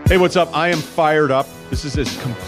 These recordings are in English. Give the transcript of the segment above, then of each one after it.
Hey, what's up? I am fired up. This is a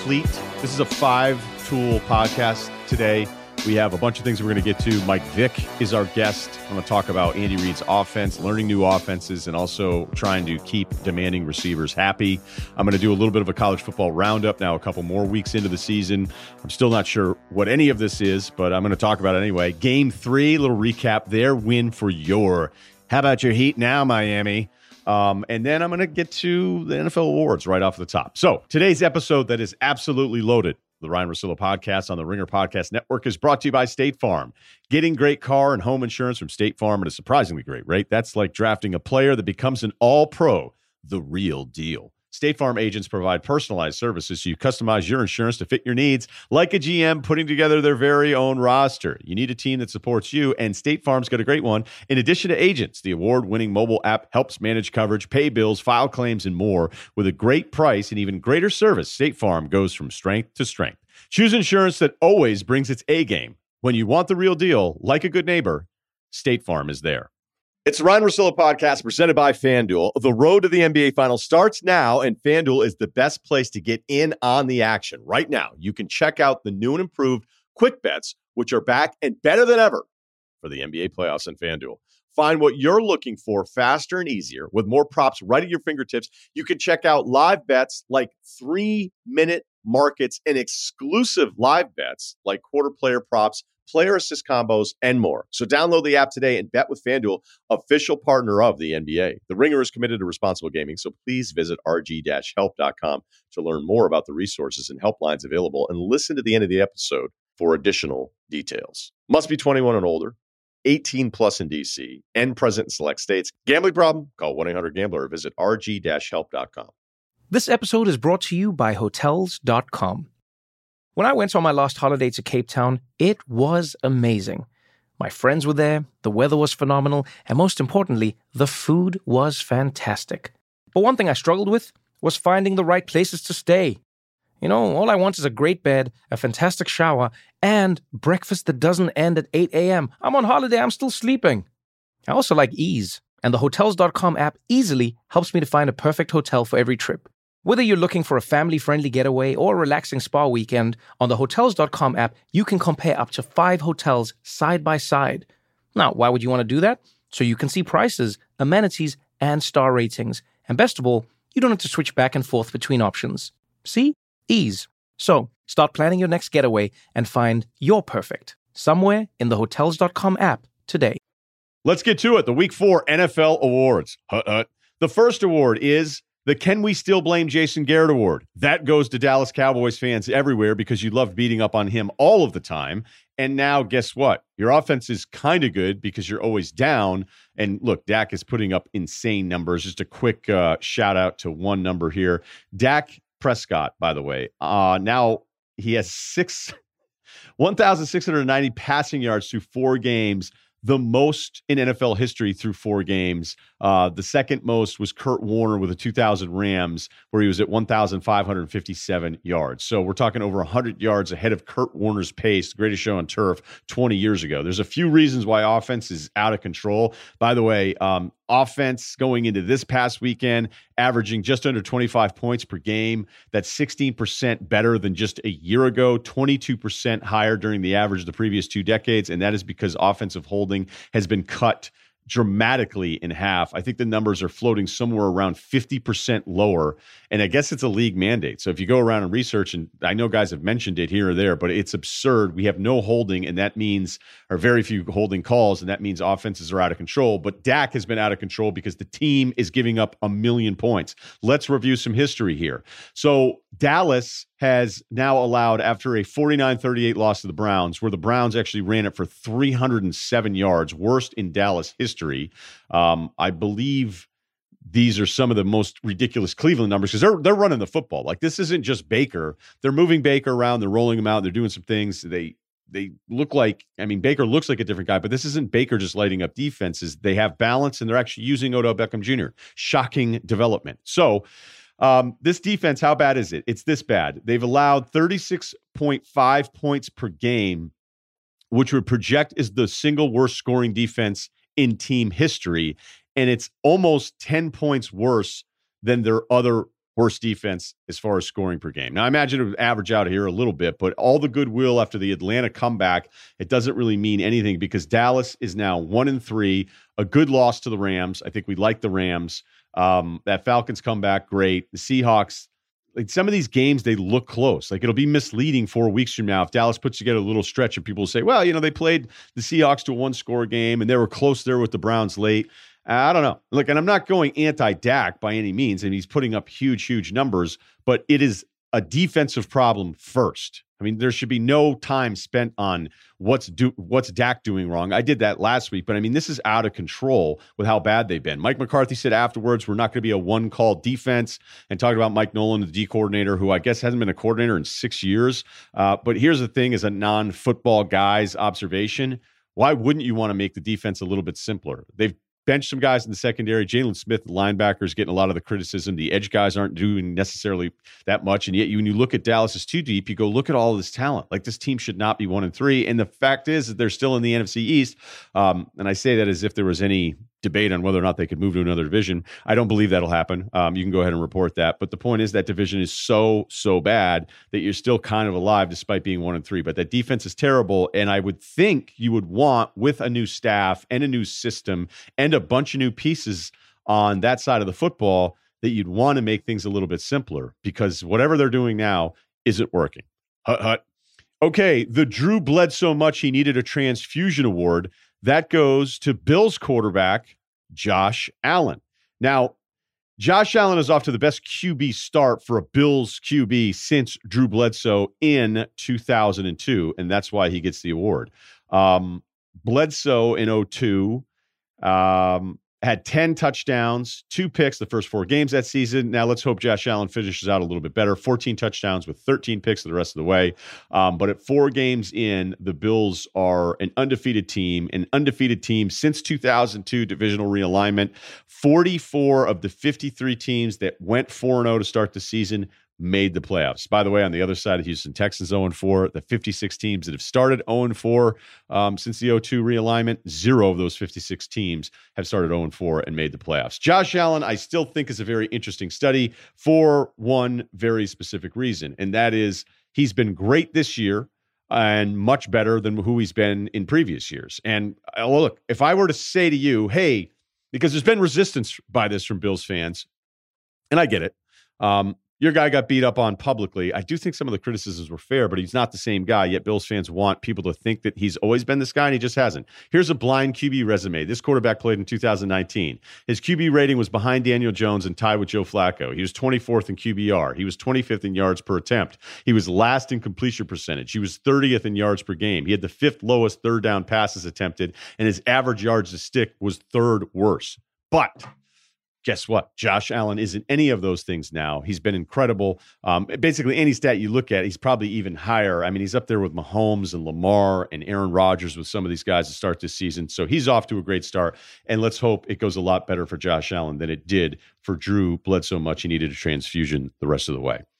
5-tool podcast today. We have a bunch of things we're going to get to. Mike Vick is our guest. I'm going to talk about Andy Reid's offense, learning new offenses, and also trying to keep demanding receivers happy. I'm going to do a little bit of a college football roundup now, a couple more weeks into the season. I'm still not sure what any of this is, but I'm going to talk about it anyway. Game 3, little recap there. Win for your. How about your Heat now, Miami? And then I'm going to get to the NFL awards right off the top. So today's episode that is absolutely loaded, the Ryan Russillo podcast on the Ringer Podcast Network, is brought to you by State Farm. Getting great car and home insurance from State Farm at a surprisingly great rate. That's like drafting a player that becomes an all-pro, the real deal. State Farm agents provide personalized services so you customize your insurance to fit your needs, like a GM putting together their very own roster. You need a team that supports you, and State Farm's got a great one. In addition to agents, the award-winning mobile app helps manage coverage, pay bills, file claims, and more. With a great price and even greater service, State Farm goes from strength to strength. Choose insurance that always brings its A-game. When you want the real deal, like a good neighbor, State Farm is there. It's the Ryan Russillo podcast presented by FanDuel. The road to the NBA Finals starts now, and FanDuel is the best place to get in on the action. Right now, you can check out the new and improved Quick Bets, which are back and better than ever for the NBA playoffs on FanDuel. Find what you're looking for faster and easier with more props right at your fingertips. You can check out live bets like 3-minute markets and exclusive live bets like quarter player props, player assist combos, and more. So download the app today and bet with FanDuel, official partner of the NBA. The Ringer is committed to responsible gaming, so please visit rg-help.com to learn more about the resources and helplines available, and listen to the end of the episode for additional details. Must be 21 and older, 18 plus in D.C., and present in select states. Gambling problem? Call 1-800-GAMBLER or visit rg-help.com. This episode is brought to you by Hotels.com. When I went on my last holiday to Cape Town, it was amazing. My friends were there, the weather was phenomenal, and most importantly, the food was fantastic. But one thing I struggled with was finding the right places to stay. You know, all I want is a great bed, a fantastic shower, and breakfast that doesn't end at 8 a.m. I'm on holiday, I'm still sleeping. I also like ease, and the Hotels.com app easily helps me to find a perfect hotel for every trip. Whether you're looking for a family-friendly getaway or a relaxing spa weekend, on the Hotels.com app, you can compare up to 5 hotels side by side. Now, why would you want to do that? So you can see prices, amenities, and star ratings. And best of all, you don't have to switch back and forth between options. See? Ease. So, start planning your next getaway and find your perfect somewhere in the Hotels.com app today. Let's get to it. The Week 4 NFL awards. The first award is the Can We Still Blame Jason Garrett Award. That goes to Dallas Cowboys fans everywhere because you loved beating up on him all of the time. And now, guess what? Your offense is kind of good because you're always down. And look, Dak is putting up insane numbers. Just a quick shout out to one number here. Dak Prescott, by the way, now he has 1,690 passing yards through 4 games. The most in NFL history through 4 games. The second most was Kurt Warner with the 2000 Rams, where he was at 1,557 yards. So we're talking over 100 yards ahead of Kurt Warner's pace, the greatest show on turf 20 years ago. There's a few reasons why offense is out of control. By the way, offense going into this past weekend, averaging just under 25 points per game. That's 16% better than just a year ago, 22% higher during the average of the previous 2 decades. And that is because offensive holding has been cut dramatically in half. I think the numbers are floating somewhere around 50% lower. And I guess it's a league mandate. So if you go around and research, and I know guys have mentioned it here or there, but it's absurd. We have no holding, and that means, or very few holding calls, and that means offenses are out of control. But Dak has been out of control because the team is giving up 1 million points. Let's review some history here. So Dallas has now allowed, after a 49-38 loss to the Browns, where the Browns actually ran it for 307 yards, worst in Dallas history. I believe these are some of the most ridiculous Cleveland numbers because they're running the football. Like, this isn't just Baker. They're moving Baker around. They're rolling him out. They're doing some things. They look like, I mean, Baker looks like a different guy, but this isn't Baker just lighting up defenses. They have balance, and they're actually using Odell Beckham Jr. Shocking development. So this defense, how bad is it? It's this bad. They've allowed 36.5 points per game, which would project as the single worst scoring defense in team history. And it's almost 10 points worse than their other worst defense as far as scoring per game. Now, I imagine it would average out here a little bit, but all the goodwill after the Atlanta comeback, it doesn't really mean anything because Dallas is now 1-3, a good loss to the Rams. I think we like the Rams. That Falcons comeback, great. The Seahawks, like some of these games, they look close. Like it'll be misleading 4 weeks from now if Dallas puts together a little stretch and people will say, well, they played the Seahawks to a 1-score game and they were close there with the Browns late. I don't know. Look, and I'm not going anti-Dak by any means, and he's putting up huge, huge numbers, but it is a defensive problem first. I mean, there should be no time spent on what's Dak doing wrong. I did that last week, but I mean, this is out of control with how bad they've been. Mike McCarthy said afterwards, we're not going to be a one-call defense, and talked about Mike Nolan, the D coordinator, who I guess hasn't been a coordinator in 6 years. But here's the thing, as a non-football guy's observation, why wouldn't you want to make the defense a little bit simpler? They've benched some guys in the secondary. Jalen Smith, the linebacker, is getting a lot of the criticism. The edge guys aren't doing necessarily that much. And yet when you look at Dallas is too deep, you go, look at all of this talent. Like this team should not be 1-3. And the fact is that they're still in the NFC East. And I say that as if there was any debate on whether or not they could move to another division. I don't believe that'll happen. You can go ahead and report that. But the point is that division is so bad that you're still kind of alive despite being 1-3. But that defense is terrible. And I would think you would want, with a new staff and a new system and a bunch of new pieces on that side of the football, that you'd want to make things a little bit simpler because whatever they're doing now isn't working. Hut. Okay, the Drew bled so much he needed a transfusion award. That goes to Bills quarterback Josh Allen. Now, Josh Allen is off to the best QB start for a Bills QB since Drew Bledsoe in 2002, and that's why he gets the award. Bledsoe in 2002 had 10 touchdowns, 2 picks the first 4 games that season. Now let's hope Josh Allen finishes out a little bit better. 14 touchdowns with 13 picks the rest of the way. But at 4 games in, the Bills are an undefeated team since 2002 divisional realignment. 44 of the 53 teams that went 4-0 to start the season made the playoffs. By the way, on the other side of Houston Texans 0-4, the 56 teams that have started 0-4 since the 2002 realignment, 0 of those 56 teams have started 0-4 and made the playoffs. Josh Allen, I still think, is a very interesting study for one very specific reason, and that is he's been great this year and much better than who he's been in previous years. And look, if I were to say to you, hey, because there's been resistance by this from Bills fans, and I get it, your guy got beat up on publicly. I do think some of the criticisms were fair, but he's not the same guy. Yet Bills fans want people to think that he's always been this guy, and he just hasn't. Here's a blind QB resume. This quarterback played in 2019. His QB rating was behind Daniel Jones and tied with Joe Flacco. He was 24th in QBR. He was 25th in yards per attempt. He was last in completion percentage. He was 30th in yards per game. He had the 5th lowest third down passes attempted, and his average yards to stick was 3rd worst. But guess what? Josh Allen isn't any of those things now. He's been incredible. Basically, any stat you look at, he's probably even higher. I mean, he's up there with Mahomes and Lamar and Aaron Rodgers with some of these guys to start this season. So he's off to a great start. And let's hope it goes a lot better for Josh Allen than it did for Drew. Bled so much he needed a transfusion the rest of the way.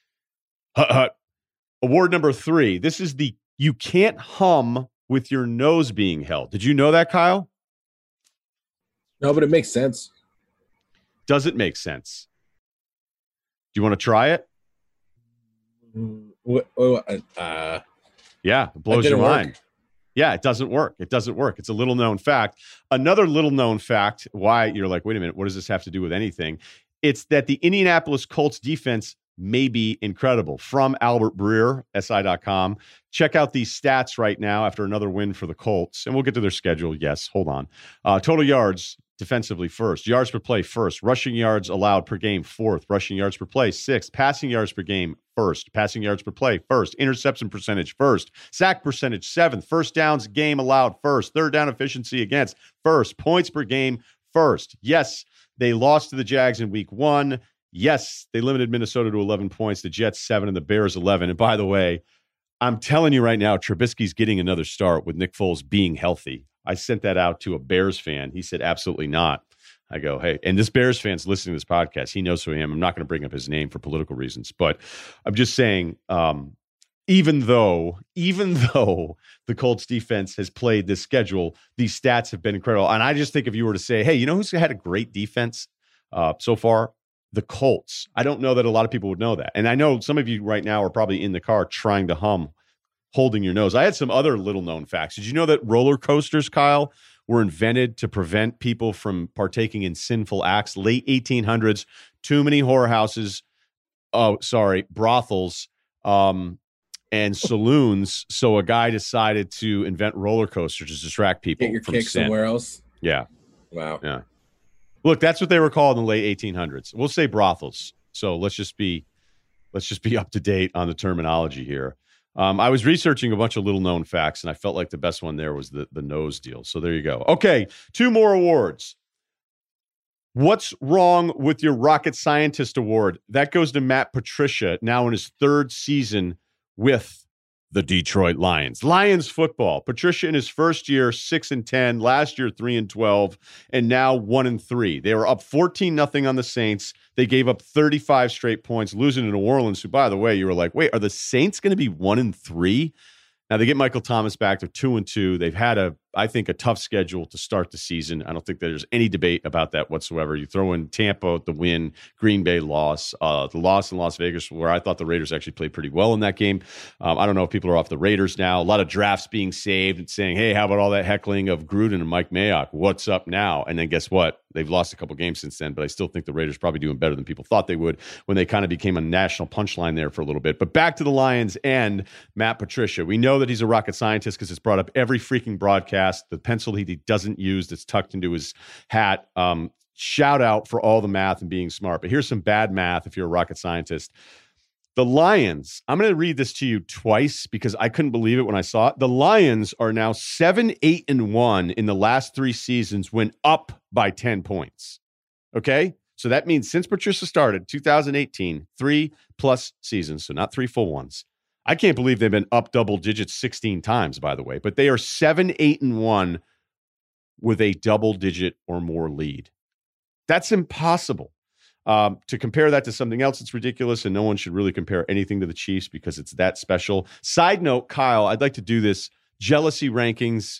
Award number 3. This is the you can't hum with your nose being held. Did you know that, Kyle? No, but it makes sense. Does it make sense? Do you want to try it? Yeah, it blows your mind. Yeah, it doesn't work. It doesn't work. It's a little known fact. Another little known fact, why you're like, wait a minute, what does this have to do with anything? It's that the Indianapolis Colts defense may be incredible. From Albert Breer, SI.com. Check out these stats right now after another win for the Colts. And we'll get to their schedule. Yes, hold on. Total yards defensively first. Yards per play first. Rushing yards allowed per game 4th. Rushing yards per play 6th. Passing yards per game 1st. Passing yards per play 1st. Interception percentage 1st. Sack percentage 7th. First downs game allowed 1st. Third down efficiency against 1st. Points per game 1st. Yes, they lost to the Jags in week 1. Yes, they limited Minnesota to 11 points. The Jets 7 and the Bears 11. And by the way, I'm telling you right now, Trubisky's getting another start with Nick Foles being healthy. I sent that out to a Bears fan. He said, absolutely not. I go, hey, and this Bears fan's listening to this podcast. He knows who I am. I'm not going to bring up his name for political reasons, but I'm just saying, even though the Colts defense has played this schedule, these stats have been incredible. And I just think if you were to say, hey, you know who's had a great defense so far? the Colts. I don't know that a lot of people would know that. And I know some of you right now are probably in the car trying to hum, holding your nose. I had some other little known facts. Did you know that roller coasters, Kyle, were invented to prevent people from partaking in sinful acts? Late 1800s, too many whorehouses, brothels, and saloons. So a guy decided to invent roller coasters to distract people Get your from kick sin. somewhere else. Yeah. Wow. Yeah. Look, that's what they were called in the late 1800s. We'll say brothels. So let's just be up to date on the terminology here. I was researching a bunch of little known facts, and I felt like the best one there was the nose deal. So there you go. Okay, 2 more awards. What's wrong with your rocket scientist award? That goes to Matt Patricia, now in his 3rd season with the Detroit Lions. Lions football. Patricia in his first year, 6-10, last year 3-12, and now 1-3. They were up 14-0 on the Saints. They gave up 35 straight points, losing to New Orleans, who, by the way, you were like, wait, are the Saints going to be 1-3? Now, they get Michael Thomas back. They're 2-2. They've had, I think, a tough schedule to start the season. I don't think there's any debate about that whatsoever. You throw in Tampa, the win, Green Bay loss, the loss in Las Vegas, where I thought the Raiders actually played pretty well in that game. I don't know if people are off the Raiders now. A lot of drafts being saved and saying, hey, how about all that heckling of Gruden and Mike Mayock? What's up now? And then guess what? They've lost a couple games since then, but I still think the Raiders probably doing better than people thought they would when they kind of became a national punchline there for a little bit. But back to the Lions and Matt Patricia. We know that he's a rocket scientist because it's brought up every freaking broadcast. The pencil he doesn't use that's tucked into his hat. Shout out for all the math and being smart. But here's some bad math if you're a rocket scientist. The Lions, I'm going to read this to you twice because I couldn't believe it when I saw it. The Lions are now 7-8-1 in the last 3 seasons when up by 10 points. Okay? So that means since Patricia started, 2018, 3+ seasons, so not 3 full ones. I can't believe they've been up double digits 16 times, by the way, but they are 7-8-1 with a double digit or more lead. That's impossible. To compare that to something else, it's ridiculous, and no one should really compare anything to the Chiefs because it's that special. Side note, Kyle, I'd like to do this. Jealousy rankings.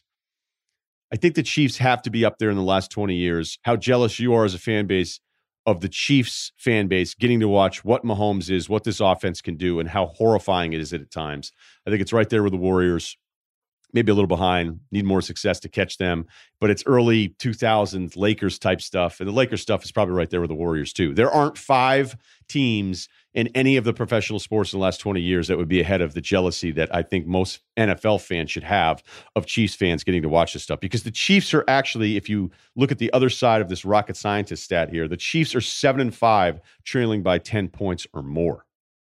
I think the Chiefs have to be up there in the last 20 years. How jealous you are as a fan base of the Chiefs fan base getting to watch what Mahomes is, what this offense can do, and how horrifying it is at times. I think it's right there with the Warriors. Maybe a little behind, need more success to catch them. But it's early 2000s Lakers type stuff. And the Lakers stuff is probably right there with the Warriors too. There aren't 5 teams in any of the professional sports in the last 20 years that would be ahead of the jealousy that I think most NFL fans should have of Chiefs fans getting to watch this stuff. Because the Chiefs are actually, if you look at the other side of this rocket scientist stat here, the Chiefs are 7-5, trailing by 10 points or more.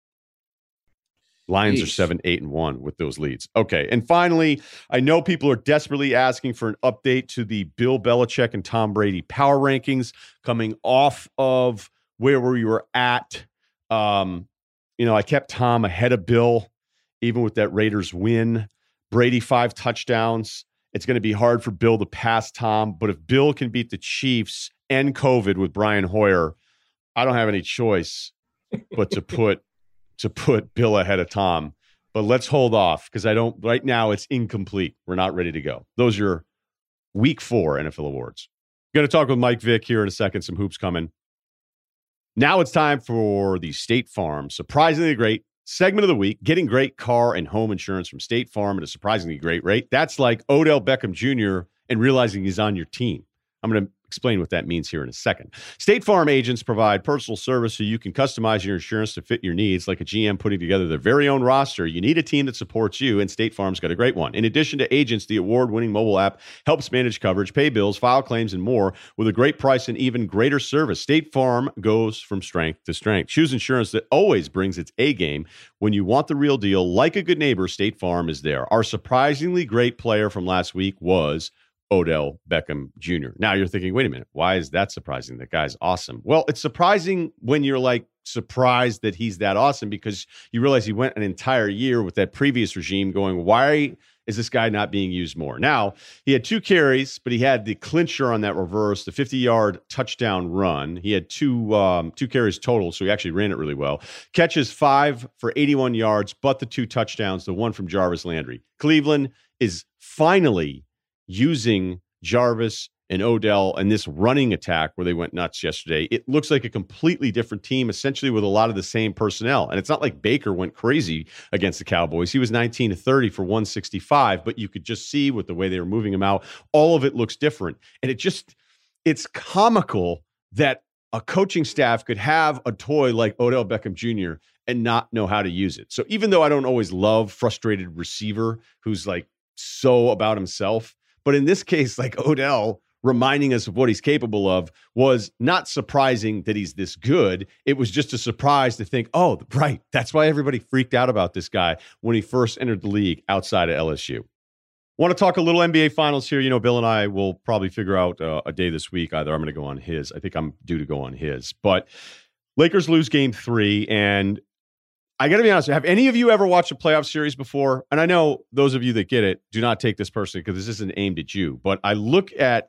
Lions are 7-8-1 with those leads. Okay. And finally, I know people are desperately asking for an update to the Bill Belichick and Tom Brady power rankings coming off of where we were at. I kept Tom ahead of Bill, even with that Raiders win. Brady 5 touchdowns. It's going to be hard for Bill to pass Tom, but if Bill can beat the Chiefs and COVID with Brian Hoyer, I don't have any choice but to put Bill ahead of Tom. But let's hold off because right now it's incomplete. We're not ready to go. Those are week 4 NFL awards. Going to talk with Mike Vick here in a second. Some hoops coming. Now it's time for the State Farm Surprisingly Great segment of the week. Getting great car and home insurance from State Farm at a surprisingly great rate. That's like Odell Beckham Jr. and realizing he's on your team. I'm going to explain what that means here in a second. State Farm agents provide personal service so you can customize your insurance to fit your needs, like a GM putting together their very own roster. You need a team that supports you, and State Farm's got a great one. In addition to agents, the award-winning mobile app helps manage coverage, pay bills, file claims, and more with a great price and even greater service. State Farm goes from strength to strength. Choose insurance that always brings its A game. When you want the real deal, like a good neighbor, State Farm is there. Our surprisingly great player from last week was Odell Beckham Jr. Now you're thinking, wait a minute, why is that surprising? That guy's awesome. Well, it's surprising when you're like surprised that he's that awesome because you realize he went an entire year with that previous regime going, why is this guy not being used more? Now, he had 2 carries, but he had the clincher on that reverse, the 50-yard touchdown run. He had two carries total, so he actually ran it really well. Catches 5 for 81 yards, but the 2 touchdowns, the one from Jarvis Landry. Cleveland is finally using Jarvis and Odell and this running attack where they went nuts yesterday, it looks like a completely different team, essentially with a lot of the same personnel. And it's not like Baker went crazy against the Cowboys. He was 19 to 30 for 165, but you could just see with the way they were moving him out, all of it looks different. And it's comical that a coaching staff could have a toy like Odell Beckham Jr. and not know how to use it. So even though I don't always love frustrated receiver who's like so about himself, but in this case, like Odell reminding us of what he's capable of was not surprising that he's this good. It was just a surprise to think, oh, right, that's why everybody freaked out about this guy when he first entered the league outside of LSU. Want to talk a little NBA Finals here. You know, Bill and I will probably figure out a day this week. Either I'm going to go on his. I think I'm due to go on his. But Lakers lose game 3, and I got to be honest, have any of you ever watched a playoff series before? And I know those of you that get it, do not take this personally because this isn't aimed at you. But I look at,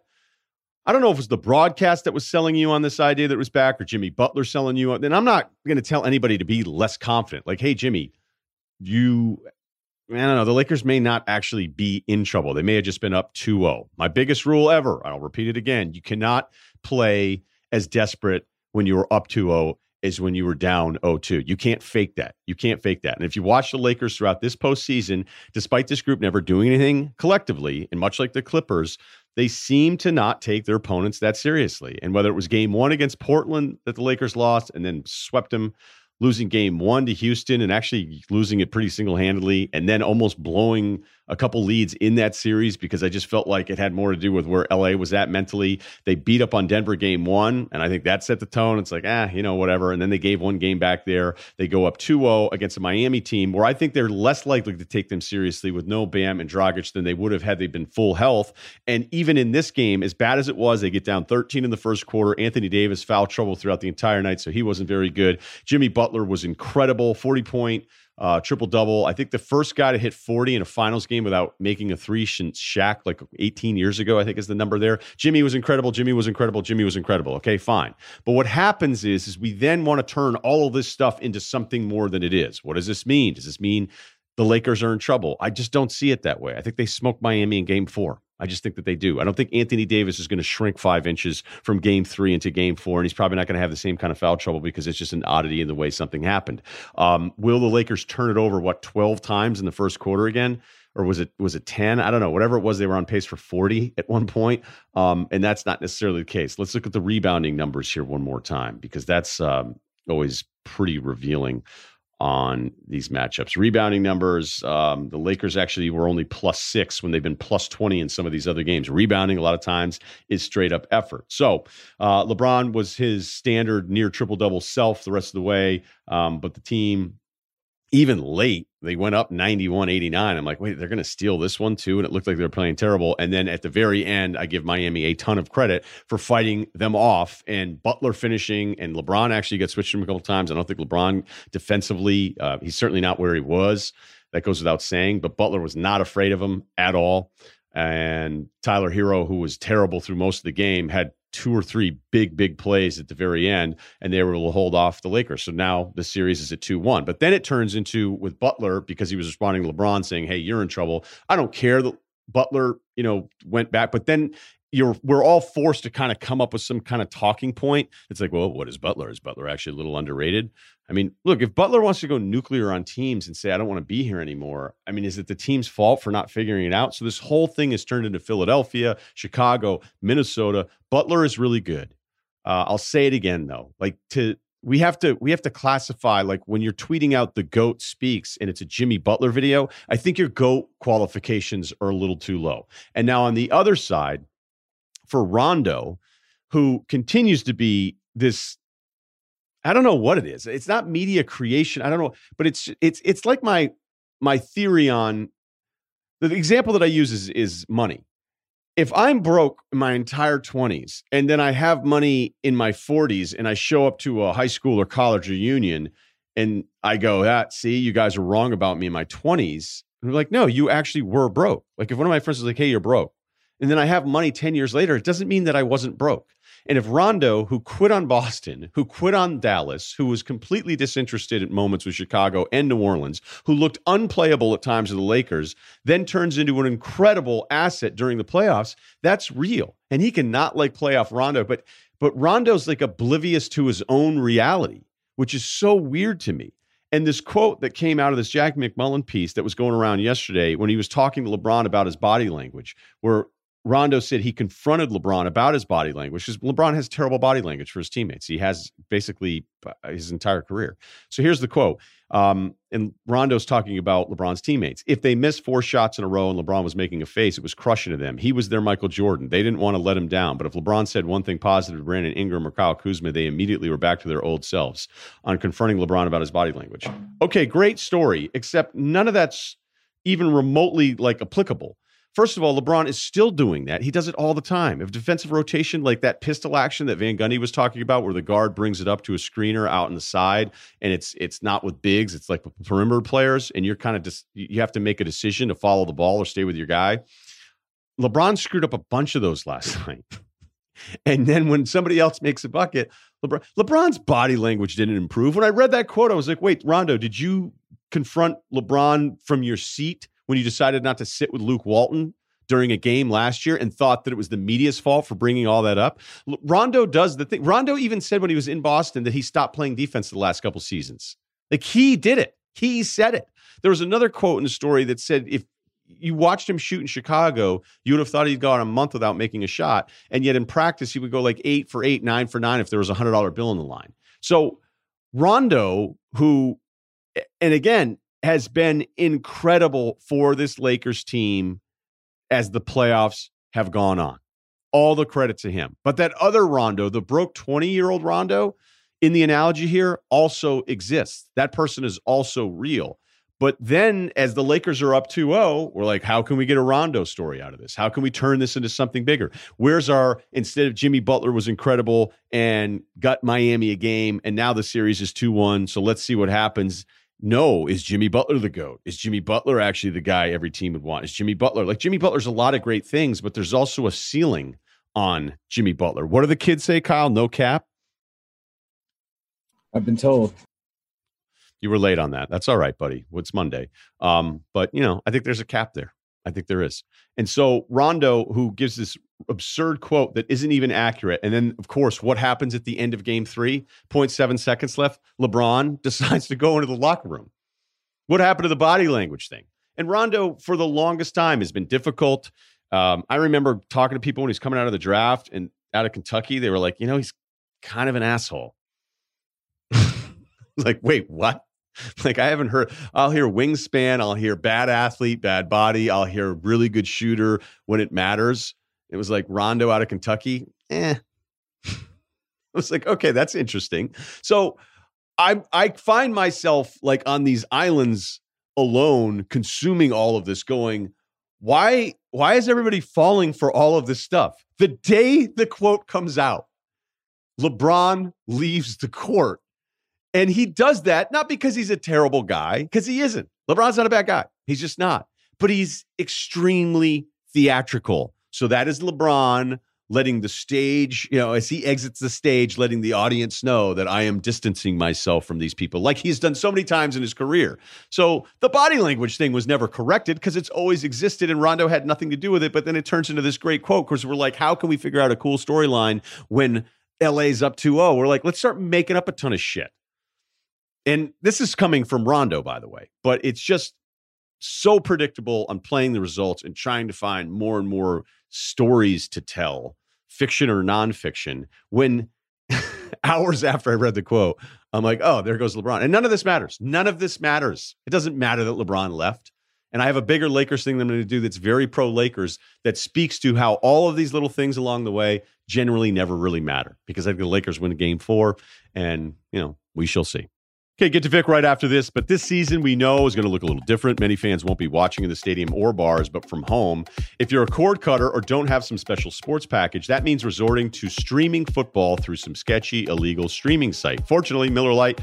I don't know if it was the broadcast that was selling you on this idea that it was back or Jimmy Butler selling you on. Then I'm not going to tell anybody to be less confident. Like, hey, Jimmy, I don't know. The Lakers may not actually be in trouble. They may have just been up 2-0. My biggest rule ever, I'll repeat it again, you cannot play as desperate when you were up 2-0 as when you were down 0-2. You can't fake that. You can't fake that. And if you watch the Lakers throughout this postseason, despite this group never doing anything collectively, and much like the Clippers, they seem to not take their opponents that seriously. And whether it was game 1 against Portland that the Lakers lost and then swept them, losing game 1 to Houston and actually losing it pretty single-handedly, and then almost blowing a couple leads in that series because I just felt like it had more to do with where LA was at mentally. They beat up on Denver game 1, and I think that set the tone. It's like, whatever. And then they gave one game back there. They go up 2-0 against a Miami team where I think they're less likely to take them seriously with no Bam and Dragic than they would have had they been full health. And even in this game, as bad as it was, they get down 13 in the first quarter. Anthony Davis foul trouble throughout the entire night, so he wasn't very good. Jimmy Butler was incredible, 40-point triple-double. I think the first guy to hit 40 in a finals game without making a three since Shaq, like 18 years ago, I think is the number there. Jimmy was incredible. Okay, fine. But what happens is we then want to turn all of this stuff into something more than it is. What does this mean? Does this mean the Lakers are in trouble? I just don't see it that way. I think they smoked Miami in game 4. I just think that they do. I don't think Anthony Davis is going to shrink 5 inches from game 3 into game 4, and he's probably not going to have the same kind of foul trouble because it's just an oddity in the way something happened. Will the Lakers turn it over, 12 times in the first quarter again? Or was it 10? I don't know. Whatever it was, they were on pace for 40 at one point, and that's not necessarily the case. Let's look at the rebounding numbers here one more time because that's always pretty revealing on these matchups. Rebounding numbers, the Lakers actually were only +6 when they've been +20 in some of these other games. Rebounding a lot of times is straight up effort. So LeBron was his standard near triple-double self the rest of the way, but the team, even late, they went up 91-89. I'm like, wait, they're going to steal this one too? And it looked like they were playing terrible. And then at the very end, I give Miami a ton of credit for fighting them off and Butler finishing, and LeBron actually got switched to him a couple times. I don't think LeBron defensively, he's certainly not where he was. That goes without saying, but Butler was not afraid of him at all. And Tyler Hero, who was terrible through most of the game, had 2 or 3 big plays at the very end, and they were able to hold off the Lakers. So now the series is at 2-1. But then it turns into, with Butler, because he was responding to LeBron saying, hey, you're in trouble. I don't care that Butler, went back. But then we're all forced to kind of come up with some kind of talking point. It's like, well, what is Butler? Is Butler actually a little underrated? I mean, look, if Butler wants to go nuclear on teams and say, I don't want to be here anymore, I mean, is it the team's fault for not figuring it out? So this whole thing has turned into Philadelphia, Chicago, Minnesota. Butler is really good. I'll say it again, though. We have to classify, like when you're tweeting out the GOAT speaks and it's a Jimmy Butler video, I think your GOAT qualifications are a little too low. And now on the other side, for Rondo, who continues to be this, I don't know what it is. It's not media creation. I don't know, but it's like my theory on the example that I use is money. If I'm broke my entire 20s and then I have money in my 40s and I show up to a high school or college reunion and I go, see, you guys are wrong about me in my 20s. And they're like, no, you actually were broke. Like if one of my friends was like, hey, you're broke. And then I have money 10 years later, it doesn't mean that I wasn't broke. And if Rondo, who quit on Boston, who quit on Dallas, who was completely disinterested at moments with Chicago and New Orleans, who looked unplayable at times with the Lakers, then turns into an incredible asset during the playoffs, that's real. And he cannot like playoff Rondo, but Rondo's like oblivious to his own reality, which is so weird to me. And this quote that came out of this Jack McMullen piece that was going around yesterday when he was talking to LeBron about his body language, where Rondo said he confronted LeBron about his body language because LeBron has terrible body language for his teammates. He has basically his entire career. So here's the quote. And Rondo's talking about LeBron's teammates. If they missed 4 shots in a row and LeBron was making a face, it was crushing to them. He was their Michael Jordan. They didn't want to let him down. But if LeBron said one thing positive to Brandon Ingram or Kyle Kuzma, they immediately were back to their old selves on confronting LeBron about his body language. Okay, great story, except none of that's even remotely like applicable. First of all, LeBron is still doing that. He does it all the time. If defensive rotation, like that pistol action that Van Gundy was talking about, where the guard brings it up to a screener out on the side, and it's not with bigs, it's like with perimeter players, and you're kind of just you have to make a decision to follow the ball or stay with your guy. LeBron screwed up a bunch of those last night. And then when somebody else makes a bucket, LeBron's body language didn't improve. When I read that quote, I was like, wait, Rondo, did you confront LeBron from your seat when you decided not to sit with Luke Walton during a game last year and thought that it was the media's fault for bringing all that up? Rondo does the thing. Rondo even said when he was in Boston that he stopped playing defense the last couple seasons. Like, he did it. He said it. There was another quote in the story that said if you watched him shoot in Chicago, you would have thought he'd gone a month without making a shot. And yet in practice, he would go like 8 for 8, 9 for 9 if there was a $100 bill on the line. So Rondo, who, and again, has been incredible for this Lakers team as the playoffs have gone on. All the credit to him. But that other Rondo, the broke 20-year-old Rondo, in the analogy here, also exists. That person is also real. But then as the Lakers are up 2-0, we're like, how can we get a Rondo story out of this? How can we turn this into something bigger? Where's our, instead of Jimmy Butler was incredible and got Miami a game, and now the series is 2-1, so let's see what happens. No, is Jimmy Butler the GOAT? Is Jimmy Butler actually the guy every team would want? Is Jimmy Butler, like Jimmy Butler's a lot of great things, but there's also a ceiling on Jimmy Butler. What do the kids say, Kyle? No cap? I've been told. You were late on that. That's all right, buddy. It's Monday. But, you know, I think there's a cap there. I think there is. And so Rondo, who gives this absurd quote that isn't even accurate. And then, of course, what happens at the end of game 3? 0.7 seconds left. LeBron decides to go into the locker room. What happened to the body language thing? And Rondo, for the longest time, has been difficult. I remember talking to people when he's coming out of the draft and out of Kentucky. They were like, you know, he's kind of an asshole. Like, wait, what? Like, I haven't heard. I'll hear wingspan. I'll hear bad athlete, bad body. I'll hear really good shooter when it matters. It was like Rondo out of Kentucky. I was like, okay, that's interesting. So I find myself like on these islands alone, consuming all of this, going, why is everybody falling for all of this stuff? The day the quote comes out, LeBron leaves the court. And he does that not because he's a terrible guy, because he isn't. LeBron's not a bad guy. He's just not. But he's extremely theatrical. So that is LeBron letting the stage, you know, as he exits the stage, letting the audience know that I am distancing myself from these people, like he's done so many times in his career. So the body language thing was never corrected because it's always existed and Rondo had nothing to do with it. But then it turns into this great quote because we're like, how can we figure out a cool storyline when LA's up 2-0? We're like, let's start making up a ton of shit. And this is coming from Rondo, by the way, but it's just so predictable on playing the results and trying to find more and more stories to tell, fiction or nonfiction, when hours after I read the quote, I'm like, oh, there goes LeBron. And none of this matters. None of this matters. It doesn't matter that LeBron left. And I have a bigger Lakers thing that I'm going to do that's very pro-Lakers that speaks to how all of these little things along the way generally never really matter, because I think the Lakers win game 4 and, you know, we shall see. Okay, get to Vic right after this, but this season we know is going to look a little different. Many fans won't be watching in the stadium or bars, but from home. If you're a cord cutter or don't have some special sports package, that means resorting to streaming football through some sketchy, illegal streaming site. Fortunately, Miller Lite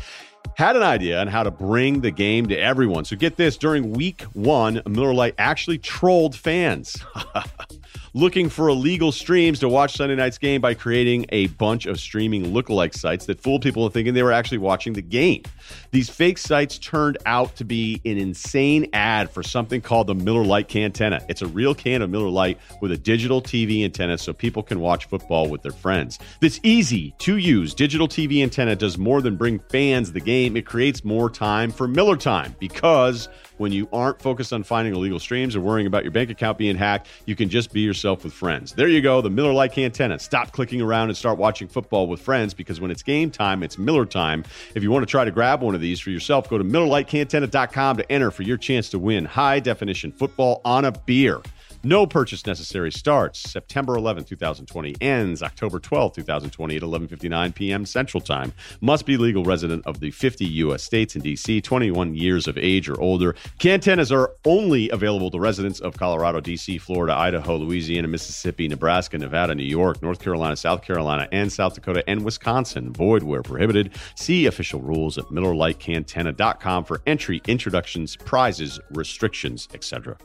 had an idea on how to bring the game to everyone. So get this, during week 1, Miller Lite actually trolled fans looking for illegal streams to watch Sunday night's game by creating a bunch of streaming lookalike sites that fooled people into thinking they were actually watching the game. These fake sites turned out to be an insane ad for something called the Miller Lite Cantenna. It's a real can of Miller Lite with a digital TV antenna so people can watch football with their friends. This easy-to-use digital TV antenna does more than bring fans the game. It creates more time for Miller time, because when you aren't focused on finding illegal streams or worrying about your bank account being hacked, you can just be yourself with friends. There you go, the Miller Lite Cantenna. Stop clicking around and start watching football with friends, because when it's game time, it's Miller time. If you want to try to grab one of these for yourself, go to MillerLiteCantenna.com to enter for your chance to win high-definition football on a beer. No purchase necessary. Starts September 11, 2020. Ends October 12, 2020 at 11:59 p.m. Central Time. Must be legal resident of the 50 U.S. states and D.C., 21 years of age or older. Cantennas are only available to residents of Colorado, D.C., Florida, Idaho, Louisiana, Mississippi, Nebraska, Nevada, New York, North Carolina, South Carolina, and South Dakota, and Wisconsin. Void where prohibited. See official rules at MillerLiteCantenna.com for entry, introductions, prizes, restrictions, etc.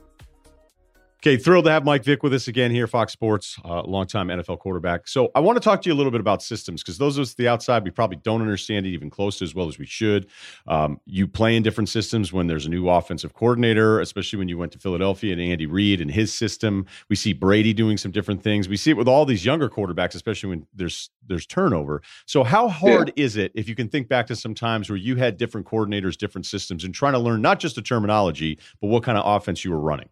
Okay, thrilled to have Mike Vick with us again here, Fox Sports, longtime NFL quarterback. So I want to talk to you a little bit about systems, because those of us at the outside, we probably don't understand it even close to as well as we should. You play in different systems when there's a new offensive coordinator, especially when you went to Philadelphia and Andy Reid and his system. We see Brady doing some different things. We see it with all these younger quarterbacks, especially when there's turnover. So how hard is it, if you can think back to some times where you had different coordinators, different systems, and trying to learn not just the terminology, but what kind of offense you were running?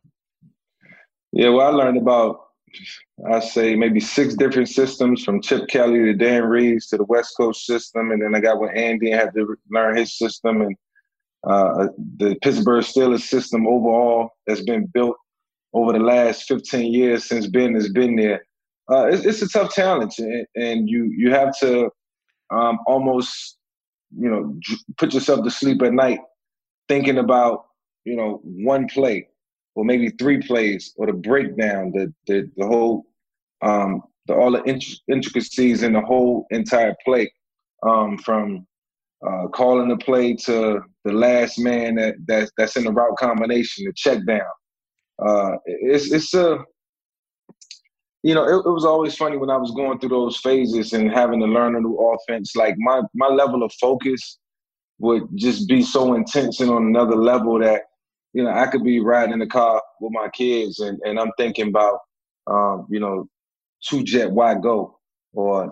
Yeah, well, I learned about, I say, maybe 6 different systems, from Chip Kelly to Dan Reeves to the West Coast system. And then I got with Andy and had to learn his system. And the Pittsburgh Steelers system overall has been built over the last 15 years since Ben has been there. It's a tough challenge. And you have to almost, put yourself to sleep at night thinking about, one play, or maybe 3 plays, or the breakdown, the whole, all the intricacies in the whole entire play, from calling the play to the last man that's in the route combination, the check down. It was always funny when I was going through those phases and having to learn a new offense. Like my level of focus would just be so intense and on another level that, I could be riding in the car with my kids and I'm thinking about, 2-jet wide go, or,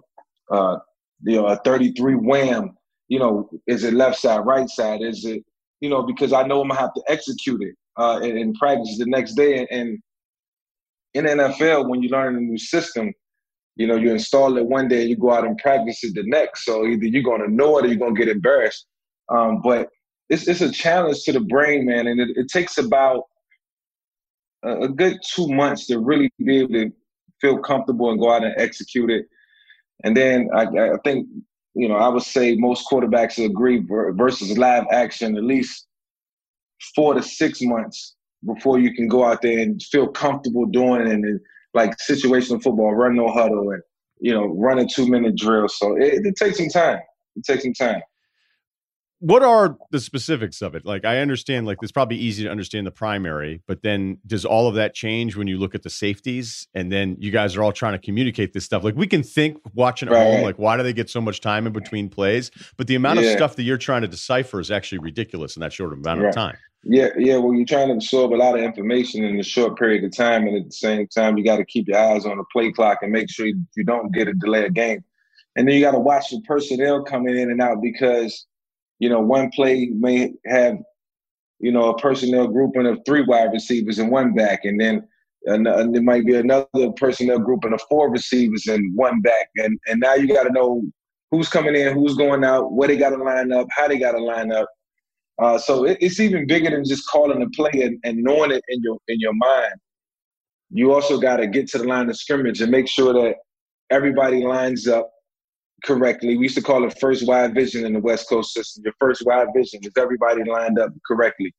a 33 wham, is it left side, right side? Is it, because I know I'm gonna have to execute it in practice the next day. And in the NFL, when you learn a new system, you install it one day and you go out and practice it the next. So either you're gonna know it or you're gonna get embarrassed. But it's a challenge to the brain, man, and it takes about a good 2 months to really be able to feel comfortable and go out and execute it. And then I think, I would say most quarterbacks agree versus live action, at least 4 to 6 months before you can go out there and feel comfortable doing it. And like situational football, run no huddle, and, run a 2-minute drill. So it takes some time. It takes some time. What are the specifics of it? Like, I understand, like, it's probably easy to understand the primary, but then does all of that change when you look at the safeties? And then you guys are all trying to communicate this stuff. Like, we can think watching at home, like, why do they get so much time in between plays? But the amount of stuff that you're trying to decipher is actually ridiculous in that short amount of time. Yeah. Well, you're trying to absorb a lot of information in a short period of time. And at the same time, you got to keep your eyes on the play clock and make sure you don't get a delay of game. And then you got to watch the personnel coming in and out, because one play may have, a personnel grouping of 3 wide receivers and 1 back. And then there might be another personnel grouping of 4 receivers and 1 back. And now you got to know who's coming in, who's going out, where they got to line up, how they got to line up. So it's even bigger than just calling the play and knowing it in your mind. You also got to get to the line of scrimmage and make sure that everybody lines up correctly. We used to call it first wide vision in the West Coast system. Your first wide vision is everybody lined up correctly.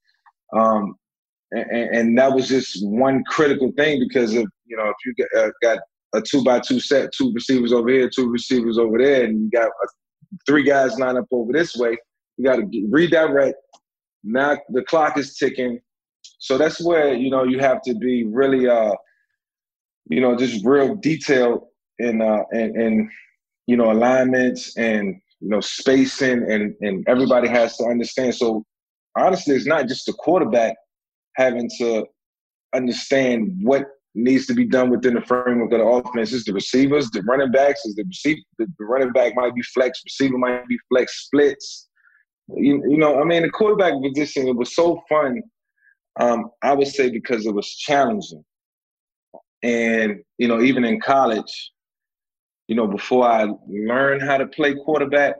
And that was just one critical thing, because if you got a 2x2 set, 2 receivers over here, 2 receivers over there, and you got 3 guys lined up over this way, You got to redirect. Now the clock is ticking. So that's where, you have to be really, just real detailed in alignments and, spacing and everybody has to understand. So honestly, it's not just the quarterback having to understand what needs to be done within the framework of the offense. It's the receivers, the running backs. The running back might be flex, receiver might be flex splits. The quarterback position, it was so fun. I would say because it was challenging. And, even in college, before I learned how to play quarterback,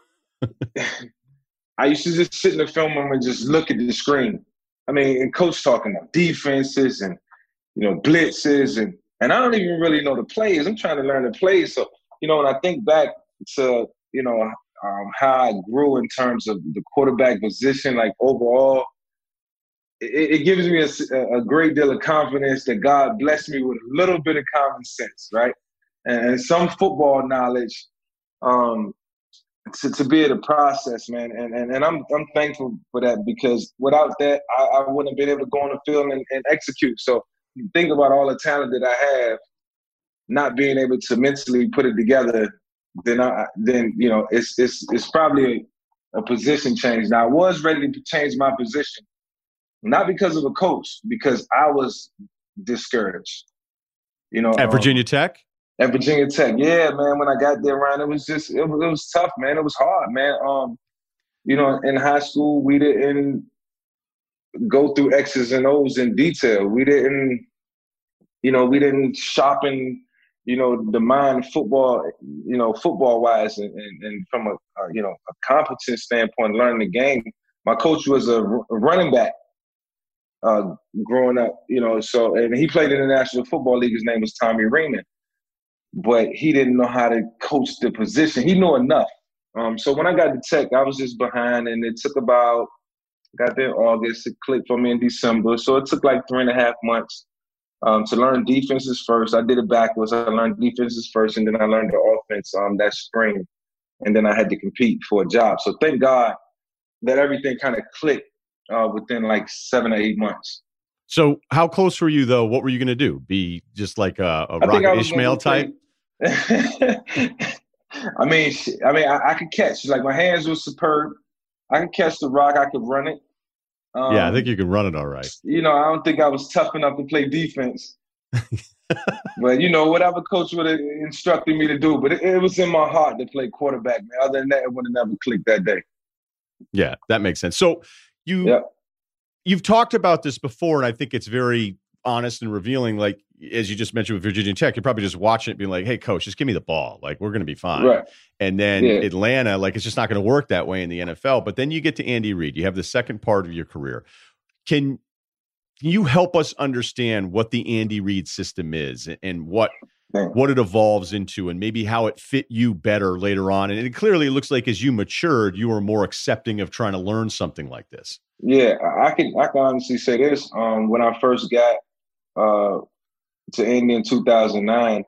I used to just sit in the film room and just look at the screen. And coach talking about defenses and, blitzes and I don't even really know the plays. I'm trying to learn the plays. So, when I think back to, how I grew in terms of the quarterback position, like overall, it gives me a great deal of confidence that God blessed me with a little bit of common sense, right? And some football knowledge to be able to process, man. And I'm thankful for that because without that, I wouldn't have been able to go on the field and execute. So think about all the talent that I have, not being able to mentally put it together, then it's probably a position change. Now I was ready to change my position. Not because of a coach, because I was discouraged. At Virginia Tech? At Virginia Tech, yeah, man. When I got there, Ryan, it was tough, man. It was hard, man. In high school, we didn't go through X's and O's in detail. We didn't sharpen, the mind football, football wise, and from a competence standpoint, learning the game. My coach was a running back. Growing up, and he played in the National Football League. His name was Tommy Raymond, but he didn't know how to coach the position. He knew enough. So when I got to Tech, I was just behind, and it took got there in August, it clicked for me in December. So it took like 3.5 months to learn defenses first. I did it backwards. I learned defenses first, and then I learned the offense that spring, and then I had to compete for a job. So thank God that everything kind of clicked within like 7 or 8 months. So how close were you, though? What were you going to do? Be just like a Rocket Ishmael type? I could catch. Like, my hands were superb. I could catch the rock. I could run it. I think you can run it all right. I don't think I was tough enough to play defense. But, whatever coach would have instructed me to do. But it was in my heart to play quarterback, man. Other than that, it would have never clicked that day. Yeah, that makes sense. So you've talked about this before, and I think it's very honest and revealing. Like, as you just mentioned with Virginia Tech, you're probably just watching it being like, hey, coach, just give me the ball. Like, we're going to be fine. Right. And then Atlanta, like, it's just not going to work that way in the NFL. But then you get to Andy Reid. You have the second part of your career. Can you help us understand what the Andy Reid system is and what it evolves into and maybe how it fit you better later on? And it clearly looks like as you matured, you were more accepting of trying to learn something like this. Yeah, I can honestly say this. When I first got to Indy in 2009,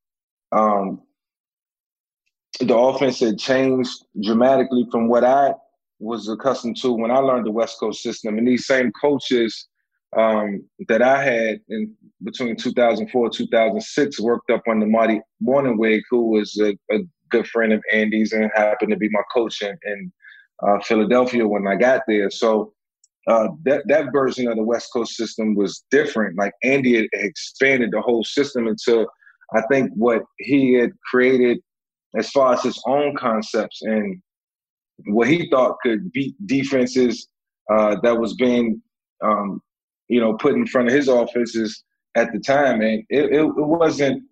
the offense had changed dramatically from what I was accustomed to when I learned the West Coast system. And these same coaches that I had in between 2004 and 2006 worked up under Marty Morningwig, who was a good friend of Andy's and happened to be my coach in Philadelphia when I got there. So that version of the West Coast system was different. Like, Andy had expanded the whole system into, I think, what he had created as far as his own concepts and what he thought could beat defenses that was being, put in front of his offenses at the time. And it wasn't,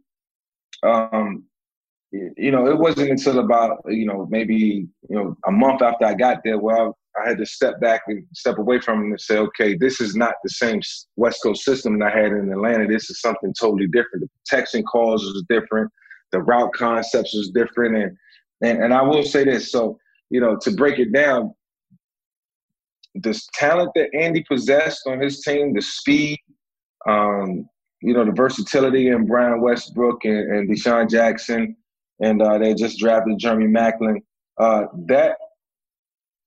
it wasn't until about, maybe, a month after I got there where I had to step back and step away from him and say, okay, this is not the same West Coast system that I had in Atlanta. This is something totally different. The protection calls was different. The route concepts was different. And I will say this. So, to break it down, this talent that Andy possessed on his team, the speed, the versatility in Brian Westbrook and Deshaun Jackson, and they just drafted Jeremy Maclin. That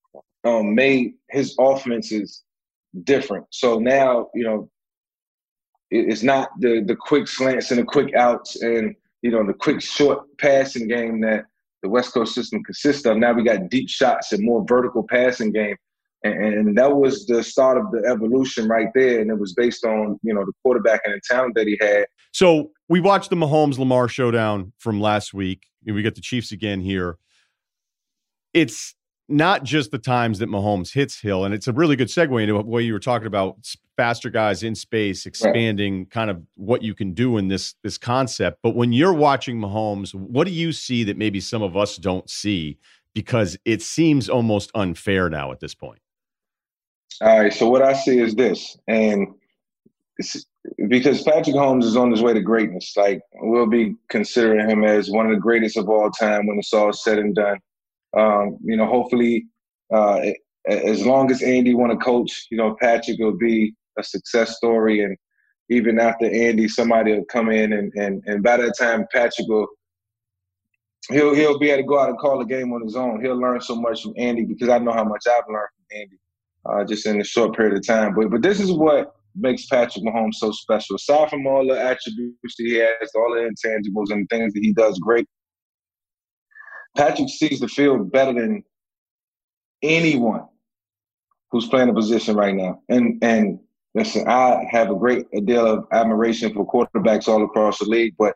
made his offenses different. So now, it's not the quick slants and the quick outs and, the quick short passing game that the West Coast system consists of. Now we got deep shots and more vertical passing game. And that was the start of the evolution right there. And it was based on, the quarterback and the talent that he had. So we watched the Mahomes-Lamar showdown from last week. We got the Chiefs again here. It's not just the times that Mahomes hits Hill, and it's a really good segue into what you were talking about, faster guys in space, expanding kind of what you can do in this concept. But when you're watching Mahomes, what do you see that maybe some of us don't see? Because it seems almost unfair now at this point. All right, so what I see is this, and because Patrick Mahomes is on his way to greatness, like we'll be considering him as one of the greatest of all time when it's all said and done. Hopefully, as long as Andy want to coach, Patrick will be a success story. And even after Andy, somebody will come in and by that time, Patrick he'll be able to go out and call the game on his own. He'll learn so much from Andy because I know how much I've learned from Andy just in a short period of time. But this is what makes Patrick Mahomes so special. Aside from all the attributes that he has, all the intangibles and things that he does great, Patrick sees the field better than anyone who's playing a position right now. And listen, I have a great deal of admiration for quarterbacks all across the league, but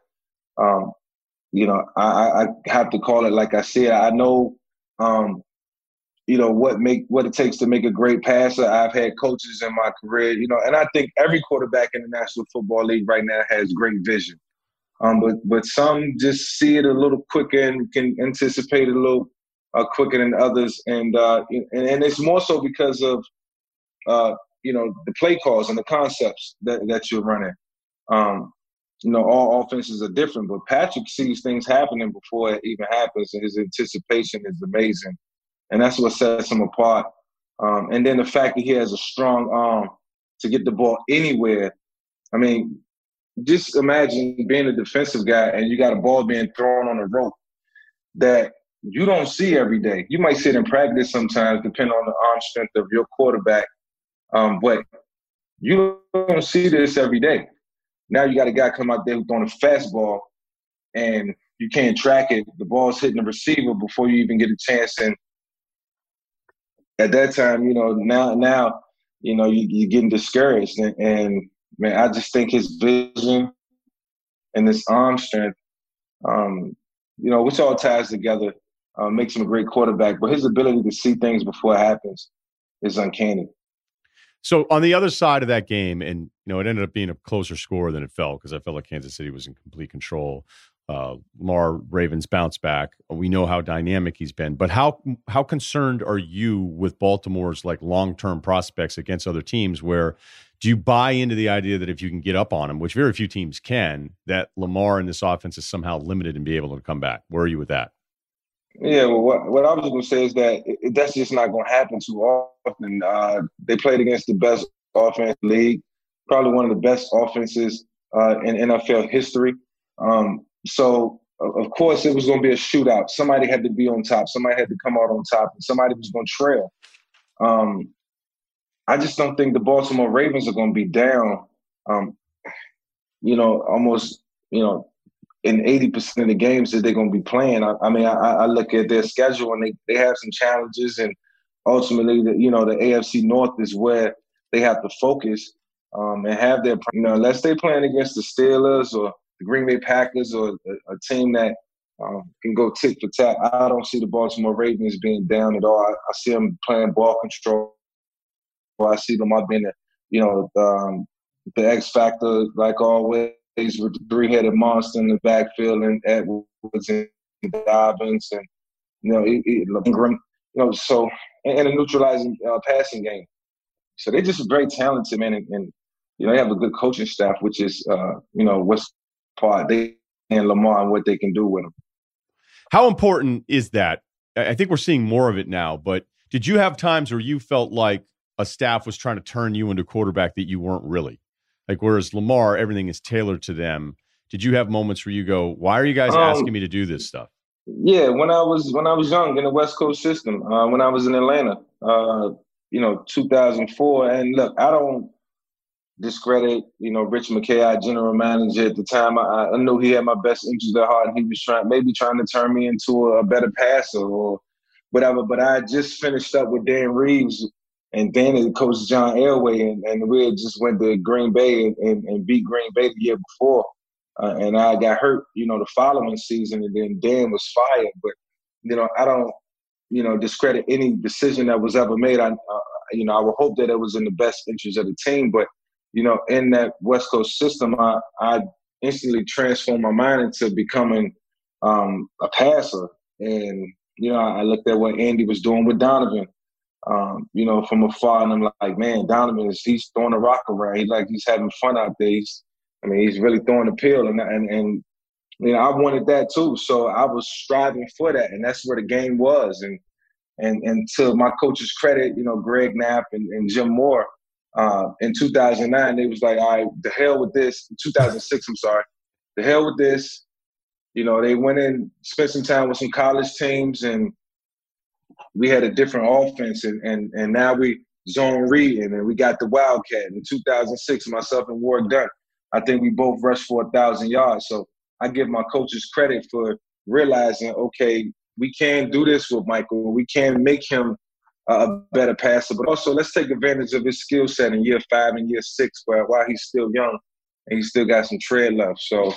I have to call it like I said. I know what it takes to make a great passer. I've had coaches in my career, and I think every quarterback in the National Football League right now has great vision. But some just see it a little quicker and can anticipate it a little quicker than others, and it's more so because of the play calls and the concepts that you're running. All offenses are different, but Patrick sees things happening before it even happens, and his anticipation is amazing, and that's what sets him apart. And then the fact that he has a strong arm to get the ball anywhere. I mean, just imagine being a defensive guy and you got a ball being thrown on a rope that you don't see every day. You might see it in practice sometimes, depending on the arm strength of your quarterback, but you don't see this every day. Now you got a guy come out there who's throwing a fastball and you can't track it. The ball's hitting the receiver before you even get a chance. And at that time, now you're getting discouraged. And man, I just think his vision and his arm strength, which all ties together, makes him a great quarterback. But his ability to see things before it happens is uncanny. So on the other side of that game, and it ended up being a closer score than it felt because I felt like Kansas City was in complete control. Lamar Ravens bounce back. We know how dynamic he's been, but how concerned are you with Baltimore's long-term prospects against other teams? Where do you buy into the idea that if you can get up on them, which very few teams can, that Lamar in this offense is somehow limited and be able to come back? Where are you with that? Yeah, well, what I was going to say is that that's just not going to happen too often. They played against the best offense in the league, probably one of the best offenses in NFL history. So, of course, it was going to be a shootout. Somebody had to be on top. Somebody had to come out on top, and somebody was going to trail. I just don't think the Baltimore Ravens are going to be down, almost, in 80% of the games that they're going to be playing. I look at their schedule, and they have some challenges, and ultimately, the AFC North is where they have to focus and have their, unless they're playing against the Steelers or the Green Bay Packers or a team that can go tit for tat. I don't see the Baltimore Ravens being down at all. I see them playing ball control. I see them up being the X factor, like always, with the three-headed monster in the backfield and Edwards and Dobbins and Ingram, so and a neutralizing passing game. So they're just very talented, man, and they have a good coaching staff, which is what's part they and Lamar and what they can do with them. How important is that? I think we're seeing more of it now, but did you have times where you felt like a staff was trying to turn you into a quarterback that you weren't really? Whereas Lamar, everything is tailored to them. Did you have moments where you go, why are you guys asking me to do this stuff? Yeah, when I was young in the West Coast system, when I was in Atlanta, 2004. And look, I don't discredit, Rich McKay, our general manager at the time. I knew he had my best interest at heart. He was trying to turn me into a better passer or whatever. But I had just finished up with Dan Reeves and then Coach John Elway, and we had just went to Green Bay and beat Green Bay the year before. And I got hurt, the following season, and then Dan was fired. But, I don't, discredit any decision that was ever made. I would hope that it was in the best interest of the team. But, in that West Coast system, I instantly transformed my mind into becoming a passer. And, I looked at what Andy was doing with Donovan, from afar. And I'm like, man, Donovan, he's throwing the rock around. He's having fun out there. He's really throwing the pill. And I wanted that too. So I was striving for that. And that's where the game was. And to my coach's credit, Greg Knapp and Jim Moore, in 2009, they was like, all right, the hell with this. 2006, I'm sorry. The hell with this. They went in, spent some time with some college teams, and we had a different offense. And now we zone read, and we got the Wildcat. In 2006, myself and Ward Dunn, I think we both rushed for 1,000 yards. So I give my coaches credit for realizing, okay, we can do this with Michael. We can make him a better passer, but also let's take advantage of his skill set in year 5 and year 6, while he's still young and he's still got some tread left. So,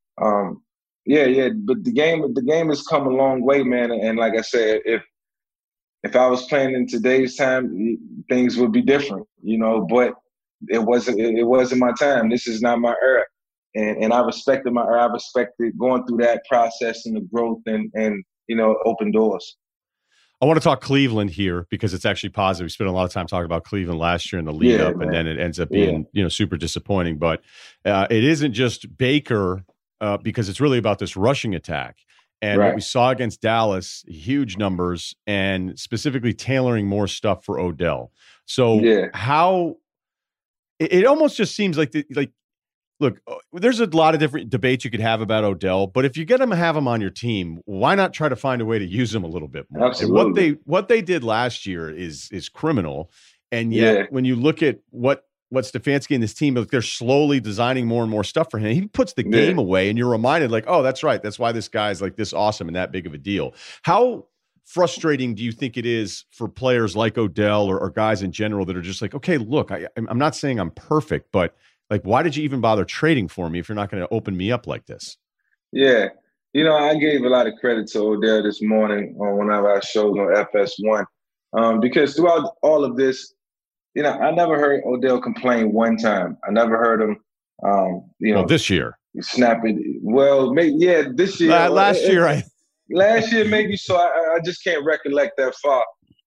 but the game has come a long way, man. And like I said, if I was playing in today's time, things would be different, But it wasn't my time. This is not my era, and I respected my era. I respected going through that process and the growth and open doors. I want to talk Cleveland here because it's actually positive. We spent a lot of time talking about Cleveland last year in the lead up, man. And then it ends up being super disappointing. But it isn't just Baker because it's really about this rushing attack. And what we saw against Dallas, huge numbers, and specifically tailoring more stuff for Odell. So how it almost just seems like look, there's a lot of different debates you could have about Odell, but if you have him on your team, why not try to find a way to use him a little bit more? Absolutely. And what they did last year is criminal. And yet when you look at what Stefanski and this team, they're slowly designing more and more stuff for him. He puts the game away, and you're reminded, like, oh, that's right. That's why this guy's like this awesome and that big of a deal. How frustrating do you think it is for players like Odell or guys in general that are just like, okay, look, I'm not saying I'm perfect, but like, why did you even bother trading for me if you're not going to open me up like this? Yeah. I gave a lot of credit to Odell this morning on one of our shows on FS1 because throughout all of this, I never heard Odell complain one time. I never heard him, this year. Snap it. Well, this year. Last year, last year maybe. So I just can't recollect that far.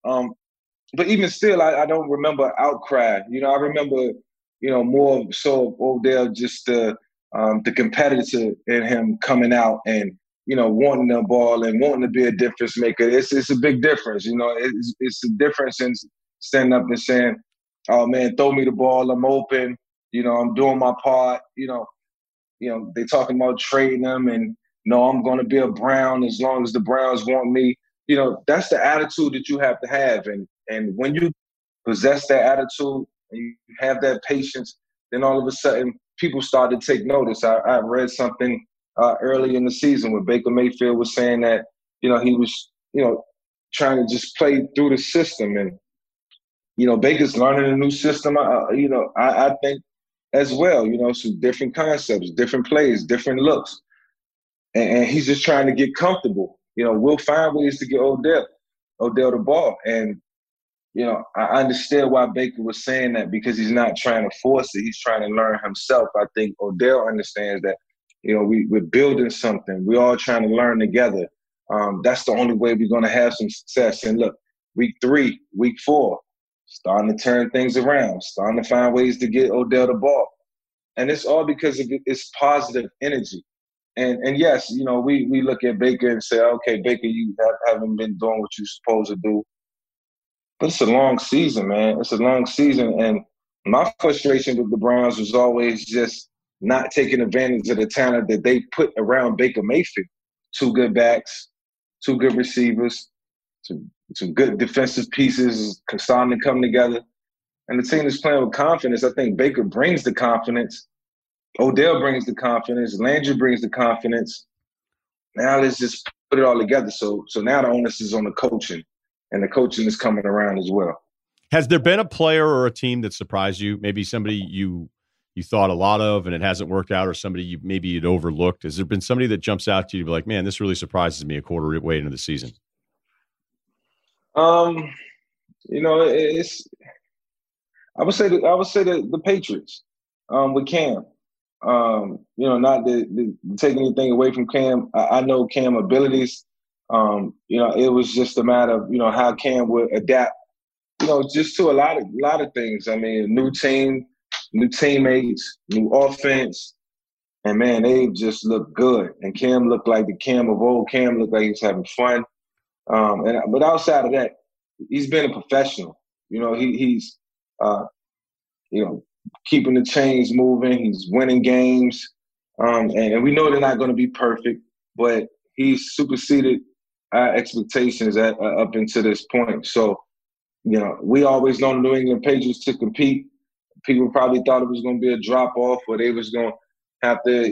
But even still, I don't remember outcry. I remember, more so Odell, just the competitor in him coming out and, wanting the ball and wanting to be a difference maker. It's a big difference. It's a difference in standing up and saying, oh man, throw me the ball, I'm open, I'm doing my part, they talking about trading them and no, I'm going to be a Brown as long as the Browns want me. That's the attitude that you have to have. And when you possess that attitude and you have that patience, then all of a sudden people start to take notice. I read something early in the season where Baker Mayfield was saying that, he was, trying to just play through the system. And, Baker's learning a new system, I think as well, some different concepts, different plays, different looks. And he's just trying to get comfortable. We'll find ways to get Odell the ball. And, I understand why Baker was saying that because he's not trying to force it. He's trying to learn himself. I think Odell understands that, we're building something. We're all trying to learn together. That's the only way we're going to have some success. And look, week 3, week 4, starting to turn things around, starting to find ways to get Odell the ball. And it's all because of it's positive energy. And yes, we look at Baker and say, okay, Baker, you haven't been doing what you're supposed to do. But it's a long season, man. It's a long season. And my frustration with the Browns was always just not taking advantage of the talent that they put around Baker Mayfield. 2 good backs, 2 good receivers, some some good defensive pieces starting to come together. And the team is playing with confidence. I think Baker brings the confidence. Odell brings the confidence. Landry brings the confidence. Now let's just put it all together. So now the onus is on the coaching, and the coaching is coming around as well. Has there been a player or a team that surprised you? Maybe somebody you thought a lot of and it hasn't worked out, or somebody you'd overlooked? Has there been somebody that jumps out to you like, man, this really surprises me a quarter way into the season? It's I would say the Patriots with Cam. Not to take anything away from Cam. I know Cam abilities. It was just a matter of how Cam would adapt. Just to a lot of things. I mean, new team, new teammates, new offense, and man, they just looked good. And Cam looked like the Cam of old. Cam looked like he was having fun. But outside of that, he's been a professional. He's keeping the chains moving. He's winning games. And we know they're not going to be perfect, but he's superseded our expectations up until this point. So, we always known the New England Patriots to compete. People probably thought it was going to be a drop-off, or they was going to have to,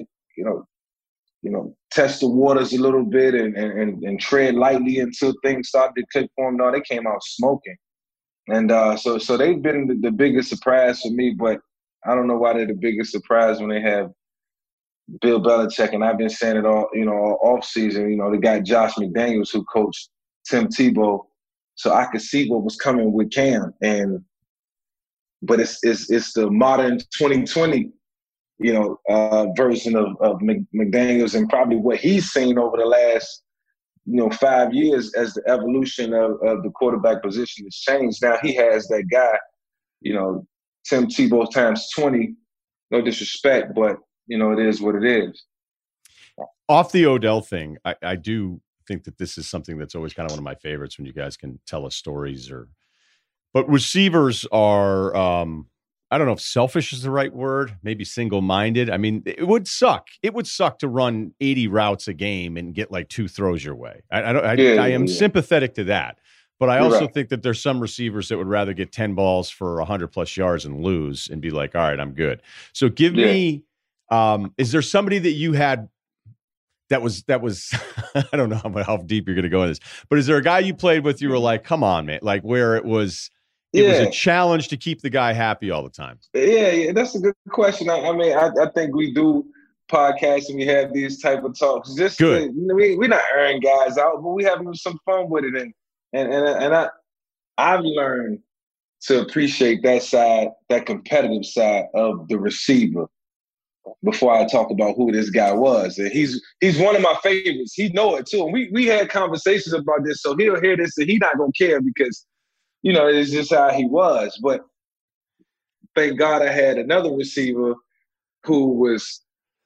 test the waters a little bit and tread lightly until things started to click for them. No, they came out smoking. And so they've been the biggest surprise for me, but I don't know why they're the biggest surprise when they have Bill Belichick, and I've been saying it all, off season. They got Josh McDaniels who coached Tim Tebow, so I could see what was coming with Cam. But it's the modern 2020, version of McDaniels, and probably what he's seen over the last 5 years as the evolution of the quarterback position has changed. Now he has that guy, Tim Tebow times 20. No disrespect, but it is what it is. Off the Odell thing, I do think that this is something that's always kind of one of my favorites when you guys can tell us stories. But receivers are, I don't know if selfish is the right word, maybe single-minded. I mean, it would suck. It would suck to run 80 routes a game and get like 2 throws your way. I am sympathetic to that. But I also think that there's some receivers that would rather get 10 balls for 100+ yards and lose and be like, all right, I'm good. So give me, is there somebody that you had that was I don't know how deep you're going to go in this, but is there a guy you played with, you were like, come on, man, like where it was a challenge to keep the guy happy all the time? Yeah, that's a good question. I think we do podcasts and we have these type of talks. Just good. We're not airing guys out, but we having some fun with it. And I've learned to appreciate that side, that competitive side of the receiver before I talk about who this guy was. And he's one of my favorites. He know it too. And we had conversations about this, so he'll hear this and he's not gonna care because, it's just how he was. But thank God I had another receiver who was,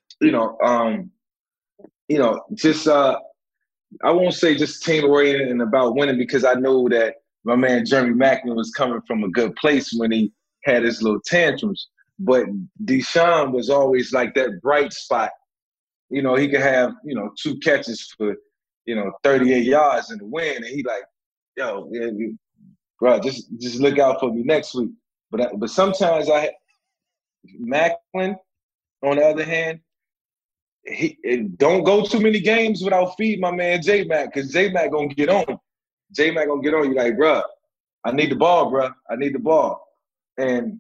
I won't say just team-oriented and about winning, because I know that my man Jeremy Maclin was coming from a good place when he had his little tantrums. But Deshaun was always like that bright spot. He could have, 2 catches for, 38 yards in the win. And he like, bro, just look out for me next week. But sometimes Maclin, on the other hand, he don't go too many games without feeding my man J-Mac, because J-Mac gonna get on. J-Mac gonna get on you like, bro, I need the ball, bro. I need the ball. And,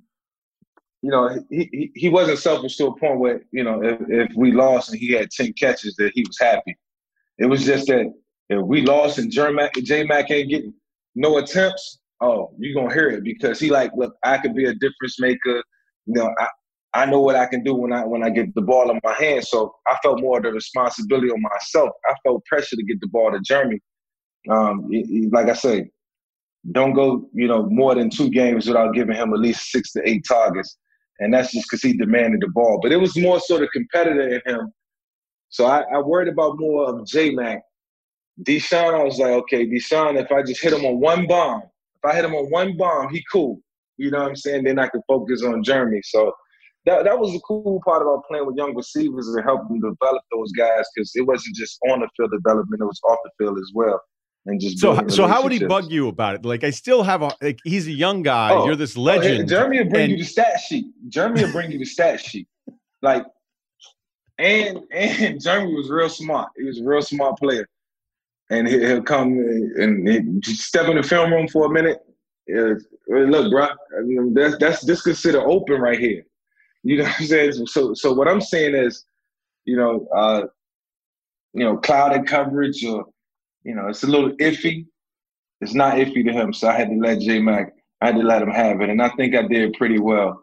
he wasn't selfish to a point where, if we lost and he had 10 catches, that he was happy. It was just that if we lost and J-Mac ain't getting no attempts, you're gonna hear it, because he like, look, I could be a difference maker. I know what I can do when I get the ball in my hands. So I felt more of the responsibility on myself. I felt pressure to get the ball to Jeremy. Like I say, don't go, more than 2 games without giving him at least 6 to 8 targets. And that's just because he demanded the ball. But it was more sort of competitor in him. So I worried about more of J-Mac. Deshaun, I was like, okay, Deshaun, if I just hit him on one bomb, he cool. You know what I'm saying? Then I could focus on Jeremy. So that was the cool part about playing with young receivers and helping develop those guys, because it wasn't just on the field development, it was off the field as well. and just So building how would he relationships. bug you about it? Like, I still have he's a young guy. You're this legend. Jeremy will bring you the stat sheet. Like, and Jeremy was real smart. He was a real smart player. And he'll come and just step in the film room for a minute. Look, bro, that's considered open right here. You know what I'm saying? So what I'm saying is, clouded coverage, or it's a little iffy. It's not iffy to him, so I had to let J-Mac. I had to let him have it, and I think I did pretty well.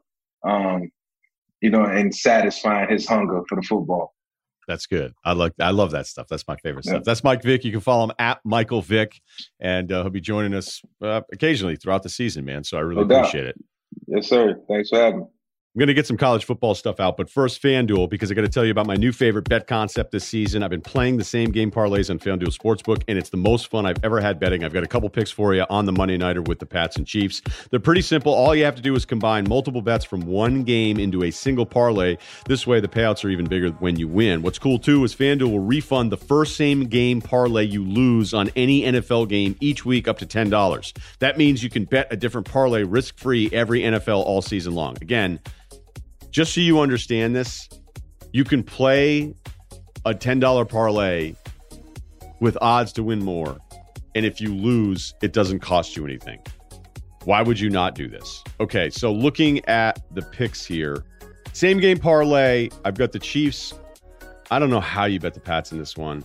In satisfying his hunger for the football. That's good. I love that stuff. That's my favorite stuff. That's Mike Vick. You can follow him at Michael Vick, and he'll be joining us occasionally throughout the season, man. So I really appreciate it. Yes, sir. Thanks for having me. I'm going to get some college football stuff out, but first FanDuel, because I got to tell you about my new favorite bet concept this season. I've been playing the same game parlays on FanDuel Sportsbook, and it's the most fun I've ever had betting. I've got a couple picks for you on the Monday Nighter with the Pats and Chiefs. They're pretty simple. All you have to do is combine multiple bets from one game into a single parlay. This way, the payouts are even bigger when you win. What's cool, too, is FanDuel will refund the first same game parlay you lose on any NFL game each week up to $10. That means you can bet a different parlay risk-free every NFL all season long. Again, just so you understand this, you can play a $10 parlay with odds to win more. And if you lose, it doesn't cost you anything. Why would you not do this? Okay, so looking at the picks here, same game parlay. I've got the Chiefs. I don't know how you bet the Pats in this one.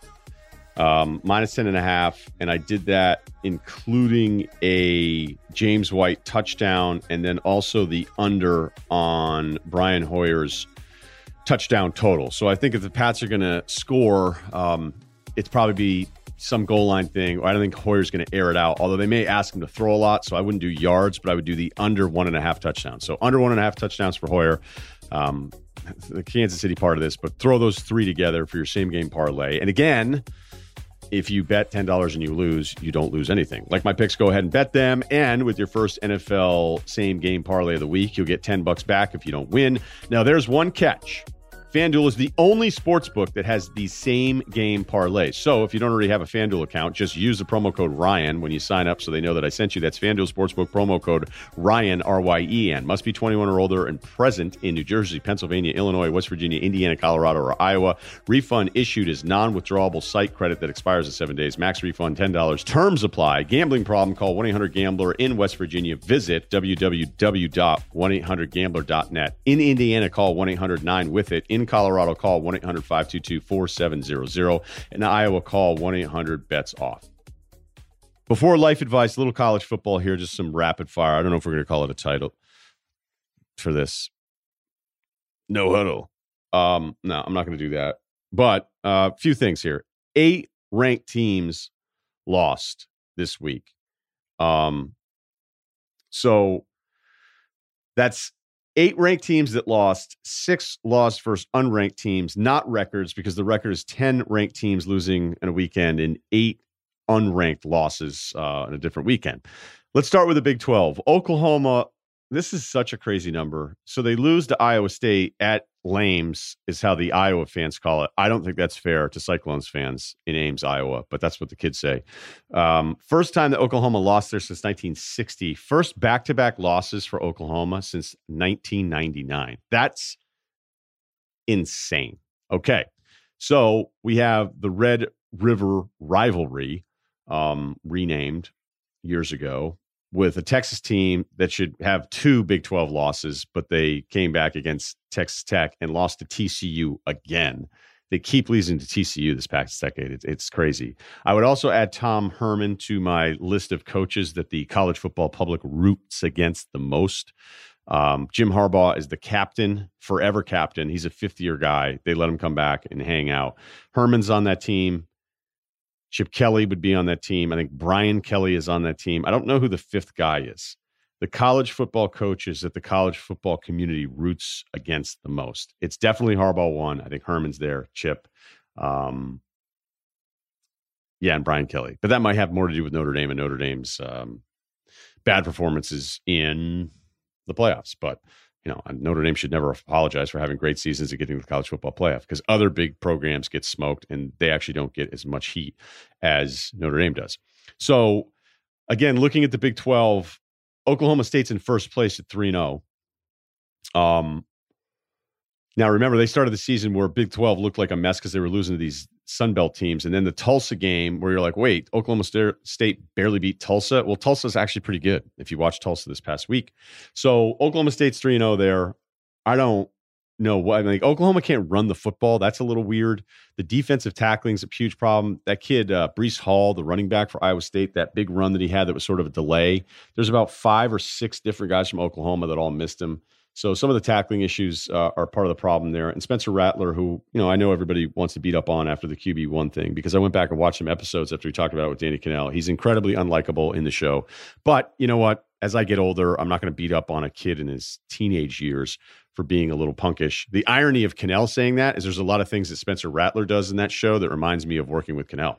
Minus 10.5. And I did that including a James White touchdown and then also the under on Brian Hoyer's touchdown total. So I think if the Pats are going to score, it's probably be some goal line thing. I don't think Hoyer's going to air it out, although they may ask him to throw a lot. So I wouldn't do yards, but I would do the under 1.5 touchdowns. So under 1.5 touchdowns for Hoyer. The Kansas City part of this, but throw those three together for your same game parlay. And again, if you bet $10 and you lose, you don't lose anything. Like my picks, go ahead and bet them. And with your first NFL same game parlay of the week, you'll get $10 back if you don't win. Now, there's one catch. FanDuel is the only sportsbook that has the same game parlay. So if you don't already have a FanDuel account, just use the promo code Ryan when you sign up so they know that I sent you. That's FanDuel Sportsbook promo code Ryan, R-Y-E-N. Must be 21 or older and present in New Jersey, Pennsylvania, Illinois, West Virginia, Indiana, Colorado, or Iowa. Refund issued as non-withdrawable site credit that expires in 7 days. Max refund $10. Terms apply. Gambling problem? Call 1-800-GAMBLER. In West Virginia, visit www.1800gambler.net. In Indiana, call 1-800-9-WITH-IT. In Colorado, call 1-800-522-4700. In Iowa, call 1-800-BETS-OFF. Before life advice, a little college football here, just some rapid fire. I don't know if we're going to call it a title for this. No huddle. No, I'm not going to do that. But a few things here. 8 ranked teams lost this week. So that's 8 ranked teams that lost, 6 lost versus unranked teams, not records, because the record is 10 ranked teams losing in a weekend and 8 unranked losses in a different weekend. Let's start with the Big 12. Oklahoma, this is such a crazy number. So they lose to Iowa State at Lames, is how the Iowa fans call it. I don't think that's fair to Cyclones fans in Ames, Iowa, but that's what the kids say. First time that Oklahoma lost there since 1960. First back-to-back losses for Oklahoma since 1999. That's insane. Okay, so we have the Red River Rivalry, renamed years ago, with a Texas team that should have 2 Big 12 losses, but they came back against Texas Tech and lost to TCU again. They keep losing to TCU this past decade. It's crazy. I would also add Tom Herman to my list of coaches that the college football public roots against the most. Jim Harbaugh is the captain, forever captain. He's a 5th-year guy. They let him come back and hang out. Herman's on that team. Chip Kelly would be on that team. I think Brian Kelly is on that team. I don't know who the 5th guy is. The college football coaches that the college football community roots against the most. It's definitely Harbaugh 1. I think Herman's there, Chip. And Brian Kelly. But that might have more to do with Notre Dame and Notre Dame's bad performances in the playoffs. But Notre Dame should never apologize for having great seasons and getting to the college football playoff, because other big programs get smoked and they actually don't get as much heat as Notre Dame does. So again, looking at the Big 12, Oklahoma State's in first place at 3-0. Now, remember, they started the season where Big 12 looked like a mess because they were losing to these Sun Belt teams. And then the Tulsa game where you're like, wait, Oklahoma State barely beat Tulsa. Well, Tulsa's actually pretty good if you watch Tulsa this past week. So Oklahoma State's 3-0 there. I don't know what. Oklahoma can't run the football. That's a little weird. The defensive tackling is a huge problem. That kid, Breece Hall, the running back for Iowa State, that big run that he had that was sort of a delay. There's about 5 or 6 different guys from Oklahoma that all missed him. So some of the tackling issues are part of the problem there. And Spencer Rattler, who, I know everybody wants to beat up on after the QB1 thing, because I went back and watched some episodes after we talked about it with Danny Kanell. He's incredibly unlikable in the show. But you know what? As I get older, I'm not going to beat up on a kid in his teenage years for being a little punkish. The irony of Kanell saying that is there's a lot of things that Spencer Rattler does in that show that reminds me of working with Kanell.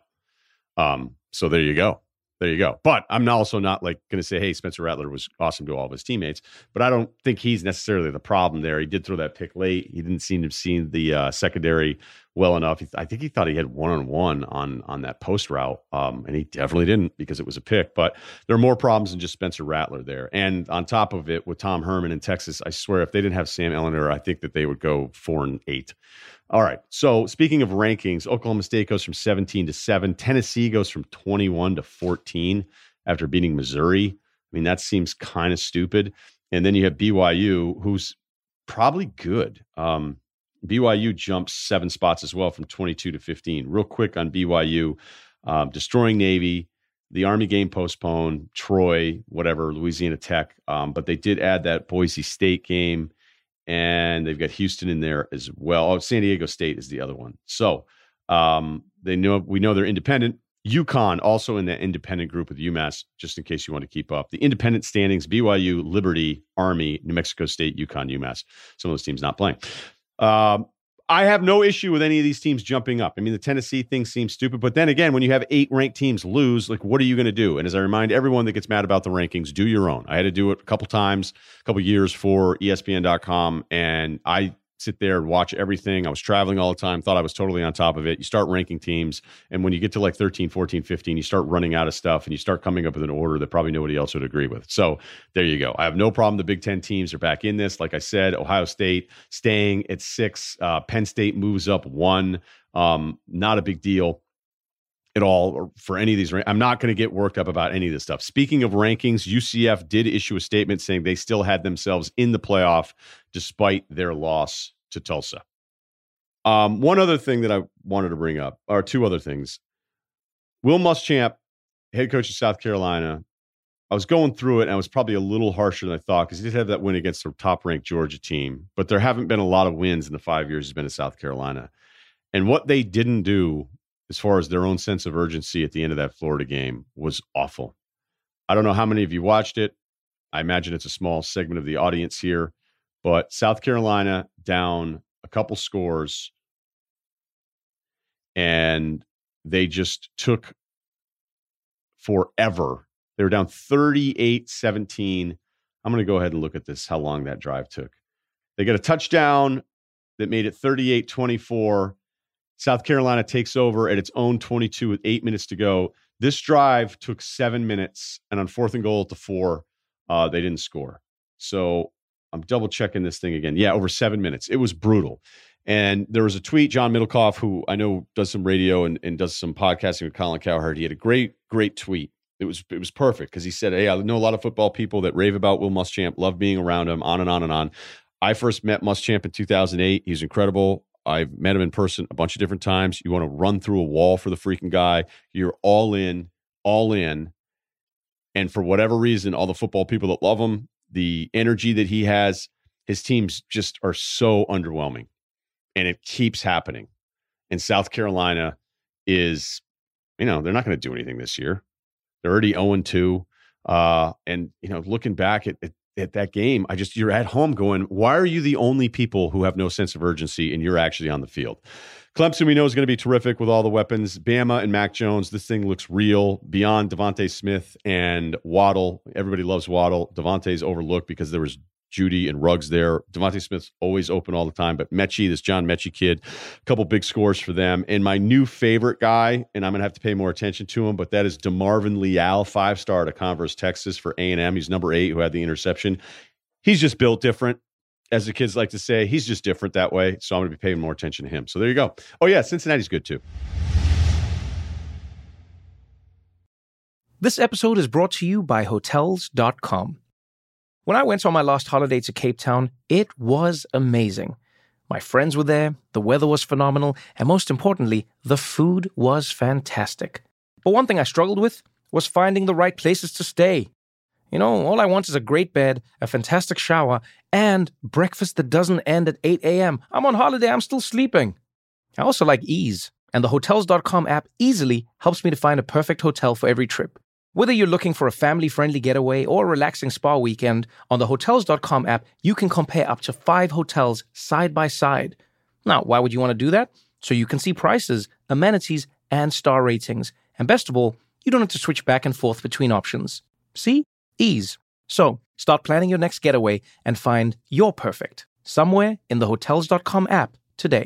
So there you go. There you go. But I'm also not going to say, hey, Spencer Rattler was awesome to all of his teammates, but I don't think he's necessarily the problem there. He did throw that pick late. He didn't seem to have seen the secondary well enough. I think he thought he had one-on-one on that post route, and he definitely didn't because it was a pick. But there are more problems than just Spencer Rattler there. And on top of it, with Tom Herman in Texas, I swear if they didn't have Sam Ehlinger, I think that they would go 4-8. All right. So speaking of rankings, Oklahoma State goes from 17 to 7. Tennessee goes from 21 to 14 after beating Missouri. I mean, that seems kind of stupid. And then you have BYU, who's probably good. BYU jumps 7 spots as well from 22 to 15. Real quick on BYU, destroying Navy, the Army game postponed, Troy, whatever, Louisiana Tech. But they did add that Boise State game. And they've got Houston in there as well. Oh, San Diego State is the other one. So we know they're independent. UConn also in that independent group with UMass, just in case you want to keep up. The independent standings: BYU, Liberty, Army, New Mexico State, UConn, UMass. Some of those teams not playing. I have no issue with any of these teams jumping up. I mean, the Tennessee thing seems stupid, but then again, when you have 8 ranked teams lose, what are you going to do? And as I remind everyone that gets mad about the rankings, do your own. I had to do it a couple years for ESPN.com, and I sit there and watch everything. I was traveling all the time, thought I was totally on top of it. You start ranking teams, and when you get to 13, 14, 15, you start running out of stuff, and you start coming up with an order that probably nobody else would agree with. So there you go. I have no problem. The Big Ten teams are back in this. Like I said, Ohio State staying at 6. Penn State moves up 1. Not a big deal at all for any of these. I'm not going to get worked up about any of this stuff. Speaking of rankings, UCF did issue a statement saying they still had themselves in the playoff despite their loss to Tulsa. One other thing that I wanted to bring up, or 2 other things. Will Muschamp, head coach of South Carolina, I was going through it, and I was probably a little harsher than I thought because he did have that win against the top-ranked Georgia team, but there haven't been a lot of wins in the 5 years he's been in South Carolina. And what they didn't do as far as their own sense of urgency at the end of that Florida game was awful. I don't know how many of you watched it. I imagine it's a small segment of the audience here, but South Carolina down a couple scores, and they just took forever. They were down 38-17. I'm going to go ahead and look at this, how long that drive took. They got a touchdown that made it 38-24. South Carolina takes over at its own 22 with 8 minutes to go. This drive took 7 minutes, and on 4th and goal at the 4, they didn't score. So I'm double checking this thing again. Yeah, over 7 minutes. It was brutal. And there was a tweet, John Middlecoff, who I know does some radio and does some podcasting with Colin Cowherd. He had a great tweet. It was perfect because he said, hey, I know a lot of football people that rave about Will Muschamp, love being around him, on and on and on. I first met Muschamp in 2008. He's incredible. I've met him in person a bunch of different times. You want to run through a wall for the freaking guy. You're all in. And for whatever reason, all the football people that love him, the energy that he has, his teams just are so underwhelming. And it keeps happening. And South Carolina is, they're not going to do anything this year. They're already 0-2. And, looking back at that game, you're at home going, why are you the only people who have no sense of urgency and you're actually on the field? Clemson, we know, is going to be terrific with all the weapons. Bama and Mac Jones, this thing looks real. Beyond Devontae Smith and Waddle, everybody loves Waddle. Devontae's overlooked because there was Judy and Ruggs there. Devontae Smith's always open all the time, but Mechie, this John Mechie kid, a couple big scores for them. And my new favorite guy, and I'm going to have to pay more attention to him, but that is DeMarvin Leal, 5-star to Converse, Texas for A&M. He's number 8 who had the interception. He's just built different. As the kids like to say, he's just different that way. So I'm going to be paying more attention to him. So there you go. Oh, yeah, Cincinnati's good too. This episode is brought to you by Hotels.com. When I went on my last holiday to Cape Town, it was amazing. My friends were there, the weather was phenomenal, and most importantly, the food was fantastic. But one thing I struggled with was finding the right places to stay. You know, all I want is a great bed, a fantastic shower, and breakfast that doesn't end at 8 a.m. I'm on holiday, I'm still sleeping. I also like ease, and the Hotels.com app easily helps me to find a perfect hotel for every trip. Whether you're looking for a family-friendly getaway or a relaxing spa weekend, on the Hotels.com app, you can compare up to 5 hotels side by side. Now, why would you want to do that? So you can see prices, amenities, and star ratings. And best of all, you don't have to switch back and forth between options. See? Ease. So, start planning your next getaway and find your perfect somewhere in the Hotels.com app today.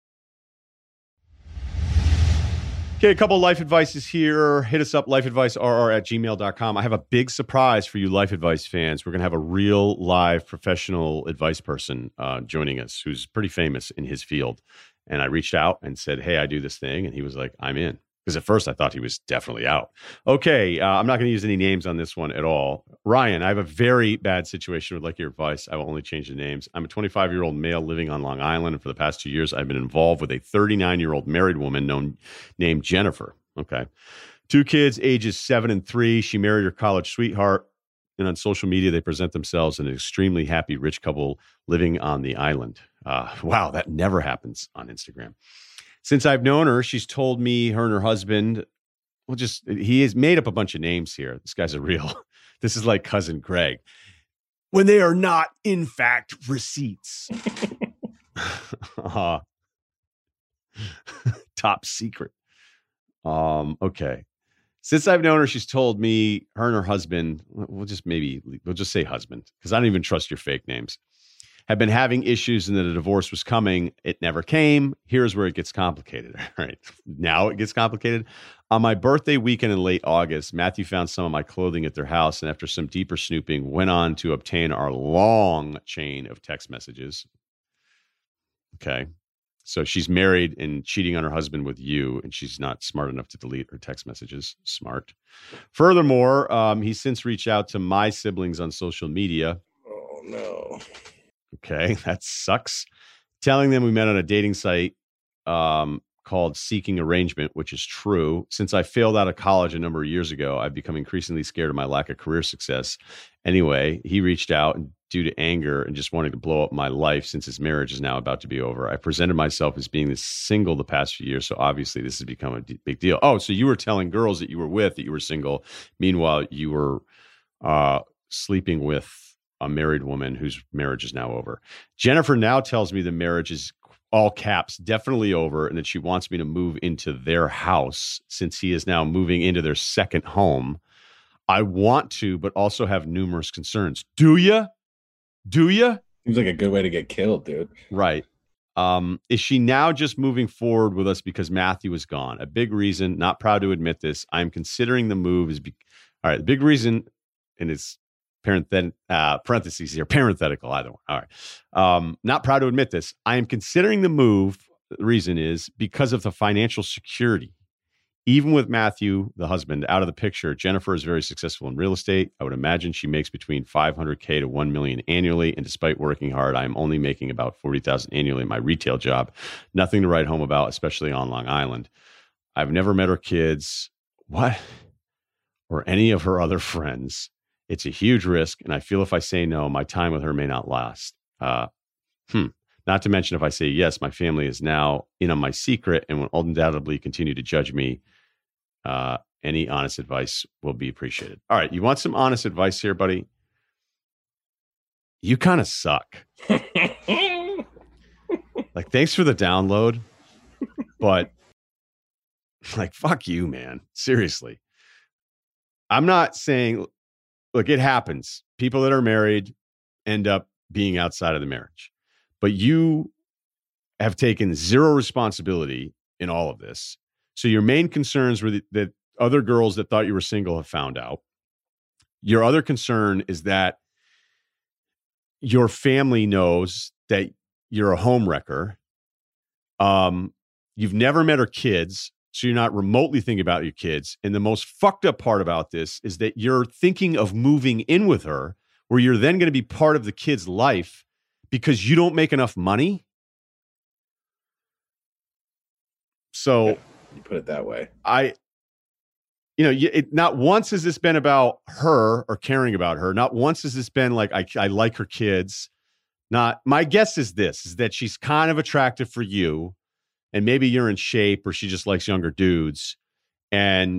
Okay, a couple of life advices here. Hit us up, lifeadvicerr@gmail.com. I have a big surprise for you Life Advice fans. We're going to have a real live professional advice person joining us who's pretty famous in his field. And I reached out and said, hey, I do this thing. And he was like, I'm in. Because at first I thought he was definitely out. Okay, I'm not going to use any names on this one at all. Ryan, I have a very bad situation. Would like your advice. I will only change the names. I'm a 25-year-old male living on Long Island, and for the past 2 years, I've been involved with a 39-year-old married woman named Jennifer. Okay, 2 kids, ages 7 and 3. She married her college sweetheart, and on social media, they present themselves as an extremely happy rich couple living on the island. Wow, that never happens on Instagram. Since I've known her, she's told me her and her husband, he has made up a bunch of names here. This guy's this is like Cousin Greg. When they are not, in fact, receipts. Top secret. Okay. Since I've known her, she's told me her and her husband, we'll just say husband, because I don't even trust your fake names, have been having issues and that a divorce was coming. It never came. Here's where it gets complicated. All right. Now it gets complicated. On my birthday weekend in late August, Matthew found some of my clothing at their house, and after some deeper snooping, went on to obtain our long chain of text messages. Okay. So she's married and cheating on her husband with you, and she's not smart enough to delete her text messages. Smart. Furthermore, he's since reached out to my siblings on social media. Oh, no. Okay, that sucks. Telling them we met on a dating site called Seeking Arrangement, which is true. Since I failed out of college a number of years ago, I've become increasingly scared of my lack of career success. Anyway, he reached out due to anger and just wanting to blow up my life since his marriage is now about to be over. I presented myself as being single the past few years, so obviously this has become a big deal. Oh, so you were telling girls that you were with that you were single. Meanwhile, you were sleeping with a married woman whose marriage is now over. Jennifer now tells me the marriage is, all caps, definitely over, and that she wants me to move into their house since he is now moving into their second home. I want to, but also have numerous concerns. Do you? Seems like a good way to get killed, dude. Right. Is she now just moving forward with us because Matthew is gone? A big reason, not proud to admit this, I'm considering the move all right, the big reason, and it's parentheses here, parenthetical, either one. All right. Not proud to admit this. I am considering the move. The reason is because of the financial security. Even with Matthew, the husband, out of the picture, Jennifer is very successful in real estate. I would imagine she makes between $500K to $1 million annually. And despite working hard, I am only making about $40,000 annually in my retail job. Nothing to write home about, especially on Long Island. I've never met her kids. What? Or any of her other friends. It's a huge risk, and I feel if I say no, my time with her may not last. Not to mention if I say yes, my family is now in on my secret and will undoubtedly continue to judge me. Any honest advice will be appreciated. All right, you want some honest advice here, buddy? You kind of suck. Like, thanks for the download, but like, fuck you, man. Seriously. I'm not saying... Look, it happens. People that are married end up being outside of the marriage. But you have taken zero responsibility in all of this. So your main concerns were that other girls that thought you were single have found out. Your other concern is that your family knows that you're a homewrecker. You've never met her kids, so you're not remotely thinking about your kids. And the most fucked up part about this is that you're thinking of moving in with her, where you're then going to be part of the kid's life because you don't make enough money. So you put it that way. Not once has this been about her or caring about her. Not once has this been like, I like her kids. Not, my guess is that she's kind of attractive for you, and maybe you're in shape, or she just likes younger dudes. And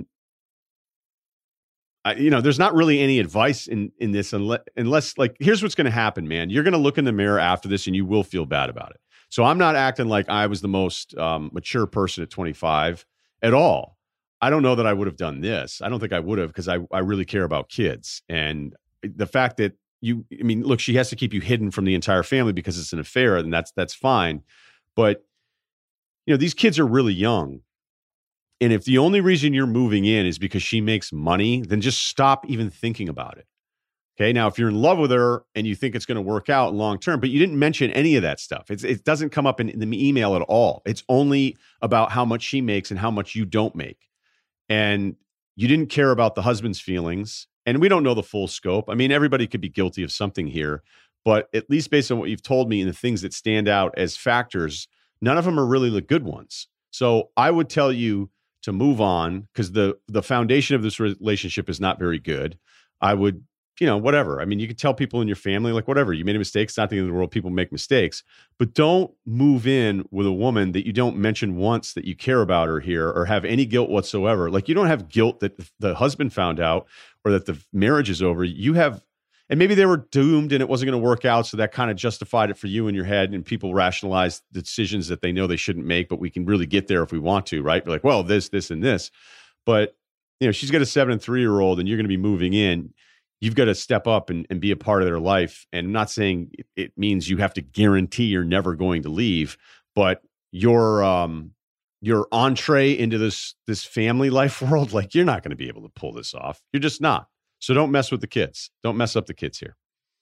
there's not really any advice in this unless like, here's what's going to happen, man. You're going to look in the mirror after this and you will feel bad about it. So I'm not acting like I was the most mature person at 25 at all. I don't know that I would have done this. I don't think I would have, because I really care about kids. And the fact that look, she has to keep you hidden from the entire family because it's an affair, and that's fine. But, these kids are really young. And if the only reason you're moving in is because she makes money, then just stop even thinking about it. Okay. Now, if you're in love with her and you think it's going to work out long term, but you didn't mention any of that stuff, it doesn't come up in the email at all. It's only about how much she makes and how much you don't make. And you didn't care about the husband's feelings. And we don't know the full scope. I mean, everybody could be guilty of something here, but at least based on what you've told me and the things that stand out as factors, none of them are really the good ones. So I would tell you to move on, because the foundation of this relationship is not very good. I would, whatever. I mean, you can tell people in your family, like, whatever, you made a mistake. It's not the end of the world. People make mistakes, but don't move in with a woman that you don't mention once that you care about her here or have any guilt whatsoever. Like, you don't have guilt that the husband found out or that the marriage is over. You have, and maybe they were doomed and it wasn't going to work out. So that kind of justified it for you in your head, and people rationalize the decisions that they know they shouldn't make, but we can really get there if we want to, right? Be like, well, this, and this, but she's got a 7 and 3-year-old and you're going to be moving in. You've got to step up and be a part of their life. And I'm not saying it means you have to guarantee you're never going to leave, but your entree into this family life world, like, you're not going to be able to pull this off. You're just not. So don't mess with the kids. Don't mess up the kids here.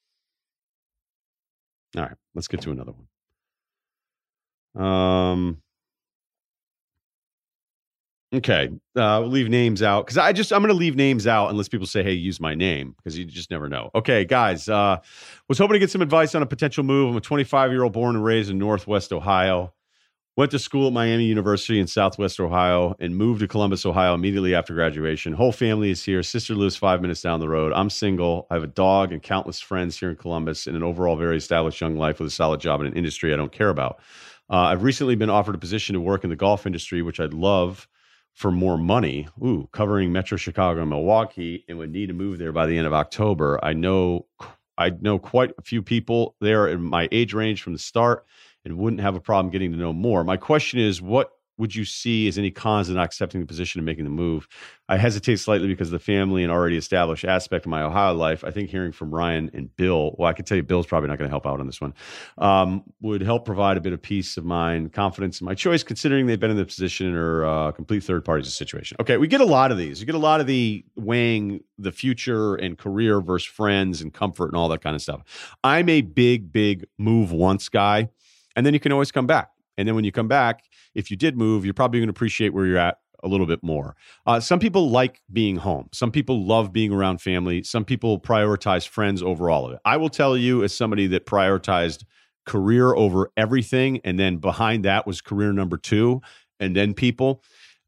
All right, let's get to another one. Okay, we'll leave names out, because I'm going to leave names out unless people say, hey, use my name, because you just never know. Okay, guys, was hoping to get some advice on a potential move. I'm a 25-year-old born and raised in Northwest Ohio. Went to school at Miami University in Southwest Ohio and moved to Columbus, Ohio immediately after graduation. Whole family is here. Sister lives 5 minutes down the road. I'm single. I have a dog and countless friends here in Columbus, and an overall very established young life with a solid job in an industry I don't care about. I've recently been offered a position to work in the golf industry, which I'd love for more money. Covering Metro Chicago and Milwaukee, and would need to move there by the end of October. I know quite a few people there in my age range from the start, and wouldn't have a problem getting to know more. My question is, what would you see as any cons to not accepting the position and making the move? I hesitate slightly because of the family and already established aspect of my Ohio life. I think hearing from Ryan and Bill, well, I can tell you Bill's probably not going to help out on this one, would help provide a bit of peace of mind, confidence in my choice, considering they've been in the position and are complete third parties of the situation. Okay, we get a lot of these. You get a lot of the weighing the future and career versus friends and comfort and all that kind of stuff. I'm a big move once guy, and then you can always come back. And then when you come back, if you did move, you're probably going to appreciate where you're at a little bit more. Some people like being home. Some people love being around family. Some people prioritize friends over all of it. I will tell you, as somebody that prioritized career over everything, and then behind that was career number 2, and then people,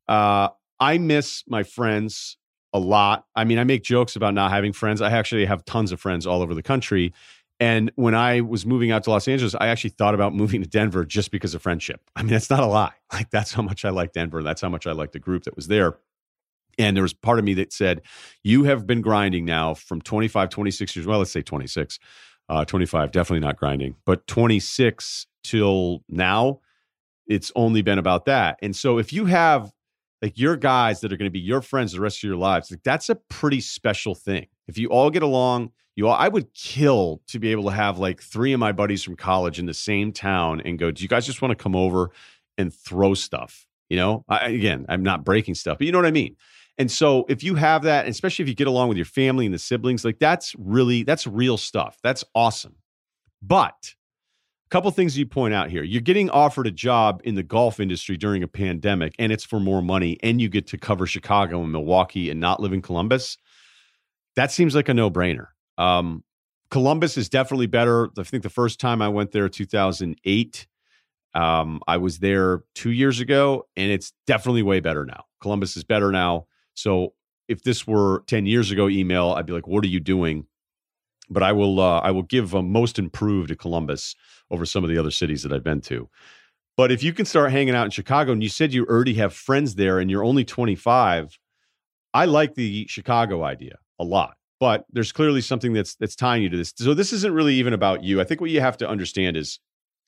I miss my friends a lot. I mean, I make jokes about not having friends. I actually have tons of friends all over the country. And when I was moving out to Los Angeles, I actually thought about moving to Denver just because of friendship. I mean, that's not a lie. Like, that's how much I like Denver. That's how much I like the group that was there. And there was part of me that said, you have been grinding now from 25, 26 years. Well, let's say 26, 25, definitely not grinding, but 26 till now, it's only been about that. And so if you have like your guys that are going to be your friends the rest of your lives, like, that's a pretty special thing. If you all get along, I would kill to be able to have like 3 of my buddies from college in the same town and go, do you guys just want to come over and throw stuff? You know, again, I'm not breaking stuff, but you know what I mean? And so if you have that, and especially if you get along with your family and the siblings, like that's real stuff. That's awesome. But a couple things you point out here. You're getting offered a job in the golf industry during a pandemic, and it's for more money, and you get to cover Chicago and Milwaukee and not live in Columbus. That seems like a no-brainer. Columbus is definitely better. I think the first time I went there, 2008, I was there 2 years ago, and it's definitely way better now. Columbus is better now. So if this were 10 years ago email, I'd be like, what are you doing? But I will give most improved to Columbus over some of the other cities that I've been to. But if you can start hanging out in Chicago, and you said you already have friends there and you're only 25, I like the Chicago idea a lot. But there's clearly something that's tying you to this. So this isn't really even about you. I think what you have to understand is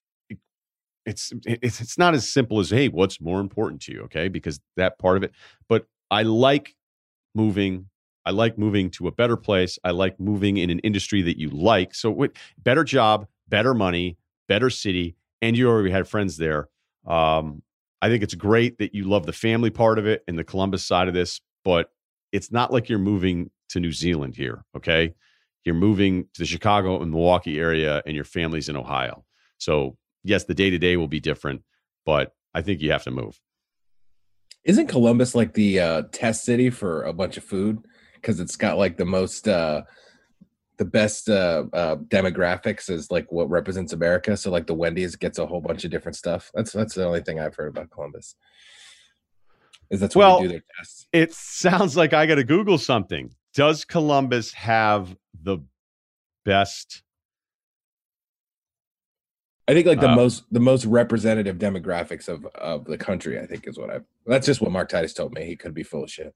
it's not as simple as, hey, what's more important to you? Okay, because that part of it. But I like moving. I like moving to a better place. I like moving in an industry that you like. So better job, better money, better city, and you already had friends there. I think it's great that you love the family part of it and the Columbus side of this, but it's not like you're moving to New Zealand here, okay? You're moving to the Chicago and Milwaukee area, and your family's in Ohio. So yes, the day-to-day will be different, but I think you have to move. Isn't Columbus like the test city for a bunch of food? Because it's got like the most, the best demographics is like what represents America. So like the Wendy's gets a whole bunch of different stuff. That's the only thing I've heard about Columbus. Is that's where they do their tests. It sounds like I got to Google something. Does Columbus have the best? I think like the most representative demographics of the country, I think is what that's just what Mark Titus told me. He could be full of shit.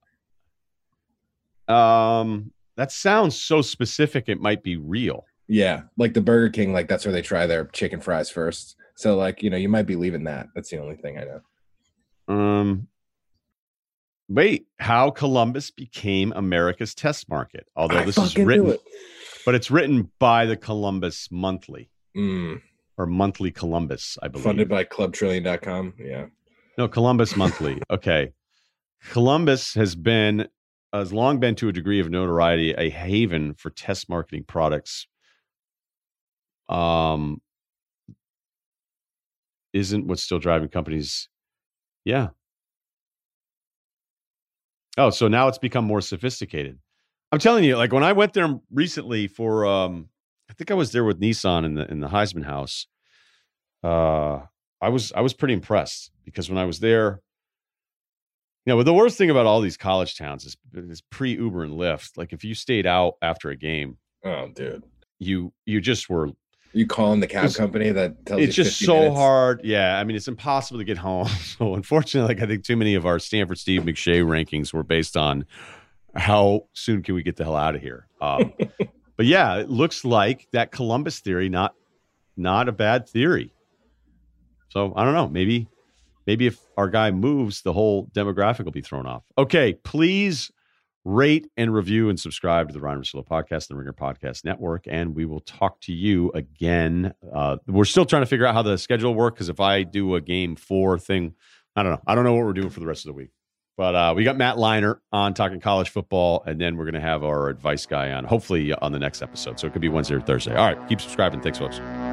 That sounds so specific. It might be real. Yeah. Like the Burger King, like that's where they try their chicken fries first. So like, you know, you might be leaving that. That's the only thing I know. Wait, how Columbus became America's test market. Although this is written, but it's written by the Columbus Monthly or Monthly Columbus, I believe. Funded by ClubTrillion.com. Yeah. No, Columbus Monthly. Okay. Columbus has long been to a degree of notoriety a haven for test marketing products. Isn't what's still driving companies. Yeah. Oh, so now it's become more sophisticated. I'm telling you, like when I went there recently for, I think I was there with Nissan in the Heisman House. I was pretty impressed because when I was there, you know, but the worst thing about all these college towns is pre-Uber and Lyft. Like if you stayed out after a game, oh, dude, you just were. You calling the cab company that tells you it's just so minutes. Hard. Yeah, I mean, it's impossible to get home. So unfortunately, like I think too many of our Stanford Steve McShay rankings were based on how soon can we get the hell out of here. But yeah, it looks like that Columbus theory not a bad theory. So I don't know. Maybe if our guy moves, the whole demographic will be thrown off. Okay, please rate and review and subscribe to the Ryen Russillo Podcast, the Ringer Podcast Network, and we will talk to you again. We're still trying to figure out how the schedule will work because if I do a game 4 thing, I don't know. I don't know what we're doing for the rest of the week. But we got Matt Leinart on talking college football, and then we're going to have our advice guy on, hopefully on the next episode. So it could be Wednesday or Thursday. All right, keep subscribing. Thanks, folks.